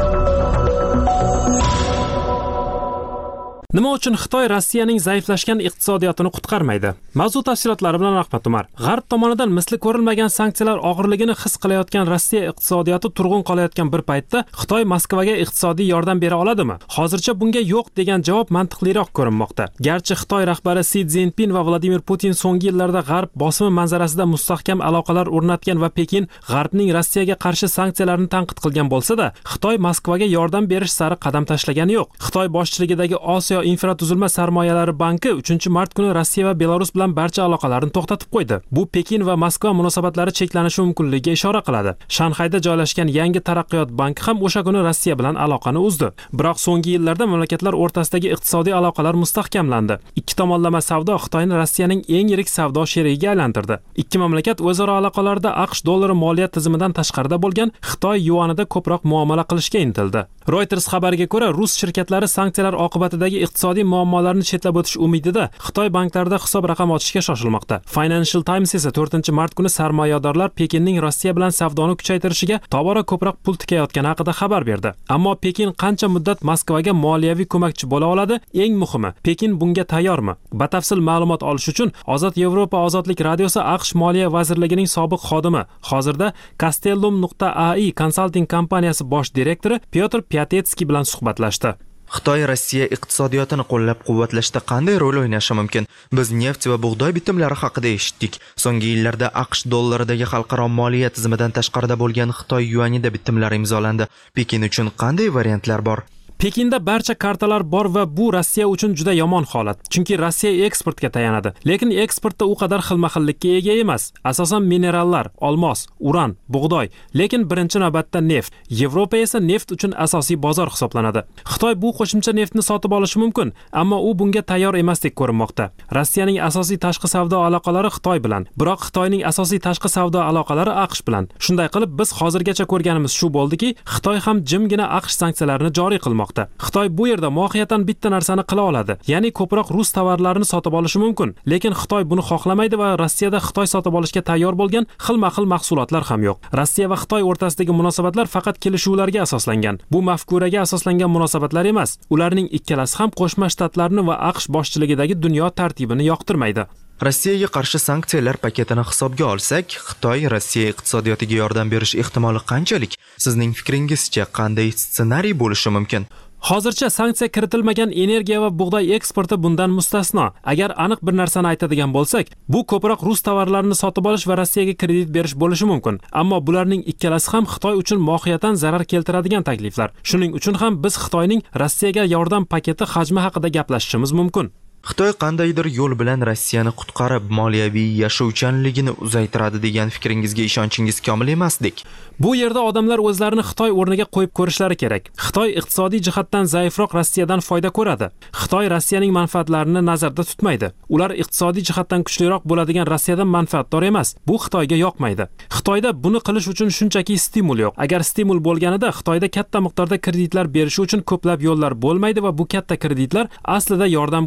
Nima uchun Xitoy Rossiyaning zaiflashgan iqtisodiyotini qutqarmaydi? Mavzu tafsilotlari bilan Rahmat Umar. G'arb tomonidan misli ko'rilmagan sanksiyalar og'irligini his qilayotgan Rossiya iqtisodiyoti turg'un qolayotgan bir paytda Xitoy Moskvaga iqtisodiy yordam bera oladimi? Hozircha bunga yo'q degan javob mantiqliroq ko'rinmoqda. Garchi Xitoy rahbari Si Szinpin va Vladimir Putin so'nggi yillarda G'arb bosimi manzarasida mustahkam aloqalar o'rnatgan va Pekin G'arbning Rossiyaga qarshi sanksiyalarni tanqid qilgan bo'lsa-da, Xitoy Moskvaga yordam berish sari qadam tashlagani yo'q. Xitoy boshchiligidagi Osiyo infratuzilma sarmoyalari banki 3-mart kuni Rossiya va Belarus bilan barcha aloqalarni to'xtatib qo'ydi. Bu Pekin va Moskva munosabatlari cheklanishi mumkinligiga ishora qiladi. Shanxayda joylashgan yangi taraqqiyot banki ham o'sha kuni Rossiya bilan aloqani uzdi. Biroq so'nggi yillarda mamlakatlar o'rtasidagi iqtisodiy aloqalar mustahkamlandi. Ikki tomonlama savdo Xitoyni Rossiyaning eng yirik savdo sherigiga aylantirdi. Ikki mamlakat o'zaro aloqalarda AQSh dollari moliyat tizimidan tashqarida bo'lgan Xitoy yuanida ko'proq muomala qilishga intildi. Reuters xabariga ko'ra, rus shirkatlari sanksiyalar oqibatidagi iqtisodiy muammolarni chetlab o'tish umidida Xitoy banklarida hisob raqam ochishga shoshilmoqda. Financial Times esa 4-mart kuni sarmoyadorlar Pekinning Rossiya bilan savdoni kuchaytirishiga tobora ko'proq pul tikayotgani haqida xabar berdi. Ammo Pekin qancha muddat Moskvaga moliyaviy ko'makchi bo'la oladi? Eng muhimi, Pekin bunga tayyormi? Batafsil ma'lumot olish uchun Ozod Yevropa ozodlik radiosi AQSh Moliya vazirligining sobiq xodimi, hozirda Castellum.ai konsalting kompaniyasi bosh direktori Pyotr Pyatetskiy bilan suhbatlashdi. Xitoy Rossiya iqtisodiyotini qo'llab-quvvatlashda qanday rol o'ynashi mumkin? Biz neft va bug'doy bitimlari haqida eshitdik. So'nggi yillarda AQSh dollaridagi xalqaro moliya tizimidan tashqarida bo'lgan Xitoy yuanida bitimlar imzolandi. Pekin uchun qanday variantlar bor? Pekinda barcha kartalar bor va bu Rossiya uchun juda yomon holat. Chunki Rossiya eksportga tayanadi. Lekin eksportda u qadar xilma-xillikka ega emas. Asosan minerallar, olmos, uran, bug'doy, lekin birinchi navbatda neft. Yevropa esa neft uchun asosiy bozor hisoblanadi. Xitoy bu qo'shimcha neftni sotib olishi mumkin, ammo u bunga tayyor emasdek ko'rinmoqda. Rossiyaning asosiy tashqi savdo aloqalari Xitoy bilan, biroq Xitoyning asosiy tashqi savdo aloqalari AQSh bilan. Shunday qilib biz hozirgacha ko'rganimiz shu bo'ldiki, Xitoy ham jimgina AQSh sanksiyalarini joriy qilmoqda. Xitoy bu yerda mohiyatan bitta narsani qila oladi, ya'ni ko'proq rus tovarlarini sotib olishi mumkin. Lekin Xitoy buni xohlamaydi va Rossiyada Xitoy sotib olishga tayyor bo'lgan xilma-xil mahsulotlar ham yo'q. Rossiya va Xitoy o'rtasidagi munosabatlar faqat kelishuvlarga asoslangan. Bu mafkuraga asoslangan munosabatlar emas. Ularning ikkalasi ham Qo'shma Shtatlarni va AQSh boshchiligidagi dunyo tartibini yoqtirmaydi. Rossiyaga qarshi sanksiyalar paketini hisobga olsak, Xitoy Rossiya iqtisodiyotiga yordam berish ehtimoli qanchalik? Sizning fikringizcha qanday ssenariy bo'lishi mumkin? Hozircha sanksiya kiritilmagan energiya va bug'doy eksporti bundan mustasno. Agar aniq bir narsani aytadigan bo'lsak, bu ko'proq rus tovarlarini sotib olish va Rossiyaga kredit berish bo'lishi mumkin. Ammo bularning ikkalasi ham Xitoy uchun mohiyatan zarar keltiradigan takliflar. Shuning uchun ham biz Xitoyning Rossiyaga yordam paketi hajmi haqida gaplashishimiz mumkin. Xitoy qandaydir yo'l bilan Rossiyani qutqarib, moliyaviy yashovchanligini uzaytiradi degan fikringizga ishonchingiz komil emasdik. Bu yerda odamlar o'zlarini Xitoy o'rniga qo'yib ko'rishlari kerak. Xitoy iqtisodiy jihatdan zaifroq Rossiyadan foyda ko'radi. Xitoy Rossiyaning manfaatlarini nazarda tutmaydi. Ular iqtisodiy jihatdan kuchliroq bo'ladigan Rossiyadan manfaatdor emas. Bu Xitoyga yoqmaydi. Xitoyda buni qilish uchun shunchaki stimul yo'q. Agar stimul bo'lganida Xitoyda katta miqdorda kreditlar berish uchun ko'plab yo'llar bo'lmaydi va bu katta kreditlar aslida yordam bo'lar edi.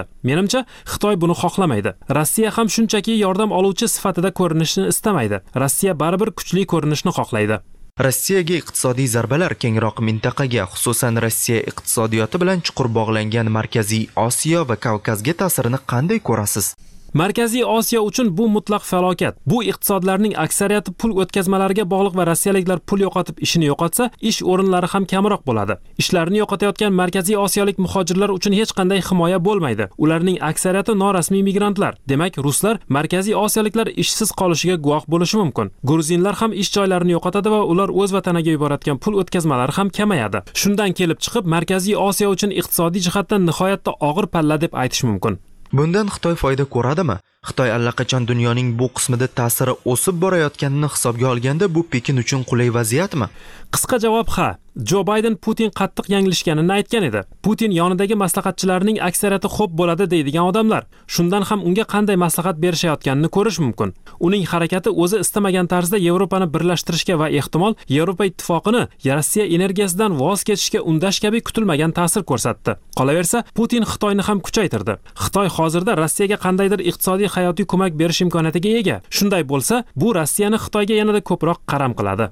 edi. Menimcha, Xitoy buni xohlamaydi. Rossiya ham shunchaki yordam oluvchi sifatida ko'rinishni istamaydi. Rossiya baribir kuchli ko'rinishni xohlaydi. Rossiyaga iqtisodiy zarbalar kengroq mintaqaga, xususan Rossiya iqtisodiyoti bilan chuqur bog'langan Markaziy Osiyo va Kavkazga ta'sirini qanday ko'rasiz? Markaziy Osiyo uchun bu mutlaq falokat. Bu iqtisodlarning aksariyati pul o'tkazmalariga bog'liq va rossiyaliklar pul yo'qotib ishini yo'qotsa, ish o'rinlari ham kamroq bo'ladi. Ishlarini yo'qotayotgan Markaziy Osiyolik muhojirlar uchun hech qanday himoya bo'lmaydi. Ularning aksariyati norasmiy migrantlar. Demak, ruslar Markaziy Osiyoliklar ishsiz qolishiga guvoh bo'lishi mumkin. Gruzinlar ham ish joylarini yo'qotadi va ular o'z vataniga yuborayotgan pul o'tkazmalari ham kamayadi. Shundan kelib chiqib, Markaziy Osiyo uchun iqtisodiy jihatdan nihoyatda og'ir palla deb aytish mumkin. Bundan Xitoy foyda ko'radimi? Xitoy allaqachon dunyoning bu qismida ta'siri o'sib borayotganini hisobga olganda bu Pekin uchun qulay vaziyatmi? Qisqa javob ha. Jo Bayden Putin qattiq yanglishganini aytgan edi. Putin yonidagi maslahatchilarning aksariyati xo'p bo'ladi deydigan odamlar. Shundan ham unga qanday maslahat berishayotganini ko'rish mumkin. Uning harakati o'zi istamagan tarzda Yevropani birlashtirishga va ehtimol Yevropa ittifoqini Rossiya energiyasidan voz kechishga undash kabi kutilmagan ta'sir ko'rsatdi. Qolaversa, Putin Xitoyni ham kuchaytirdi. Xitoy hozirda Rossiyaga qandaydir iqtisodiy hayotiy ko'mak berish imkoniyatiga ega. Shunday bo'lsa, bu Rossiyani Xitoyga yanada ko'proq qaram qiladi.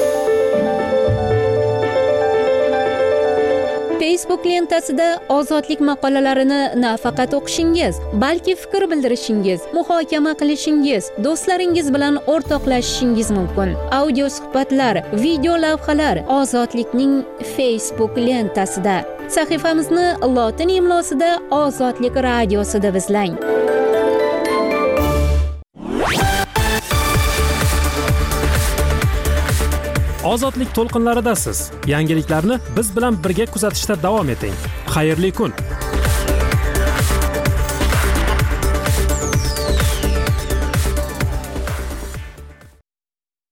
Facebook lentasida ozodlik maqolalarini nafaqat o'qishingiz, balki fikr bildirishingiz, muhokama qilishingiz, do'stlaringiz bilan o'rtoqlashishingiz mumkin. Audio suhbatlar, video lavhalar Ozodlikning Facebook lentasida. Sahifamizni lotin imlosida Ozodlik radiosi deb izlang. Ozodlik to'lqinlaridasiz. Yangiliklarni biz bilan birga kuzatishda davom eting. Xayrli kun.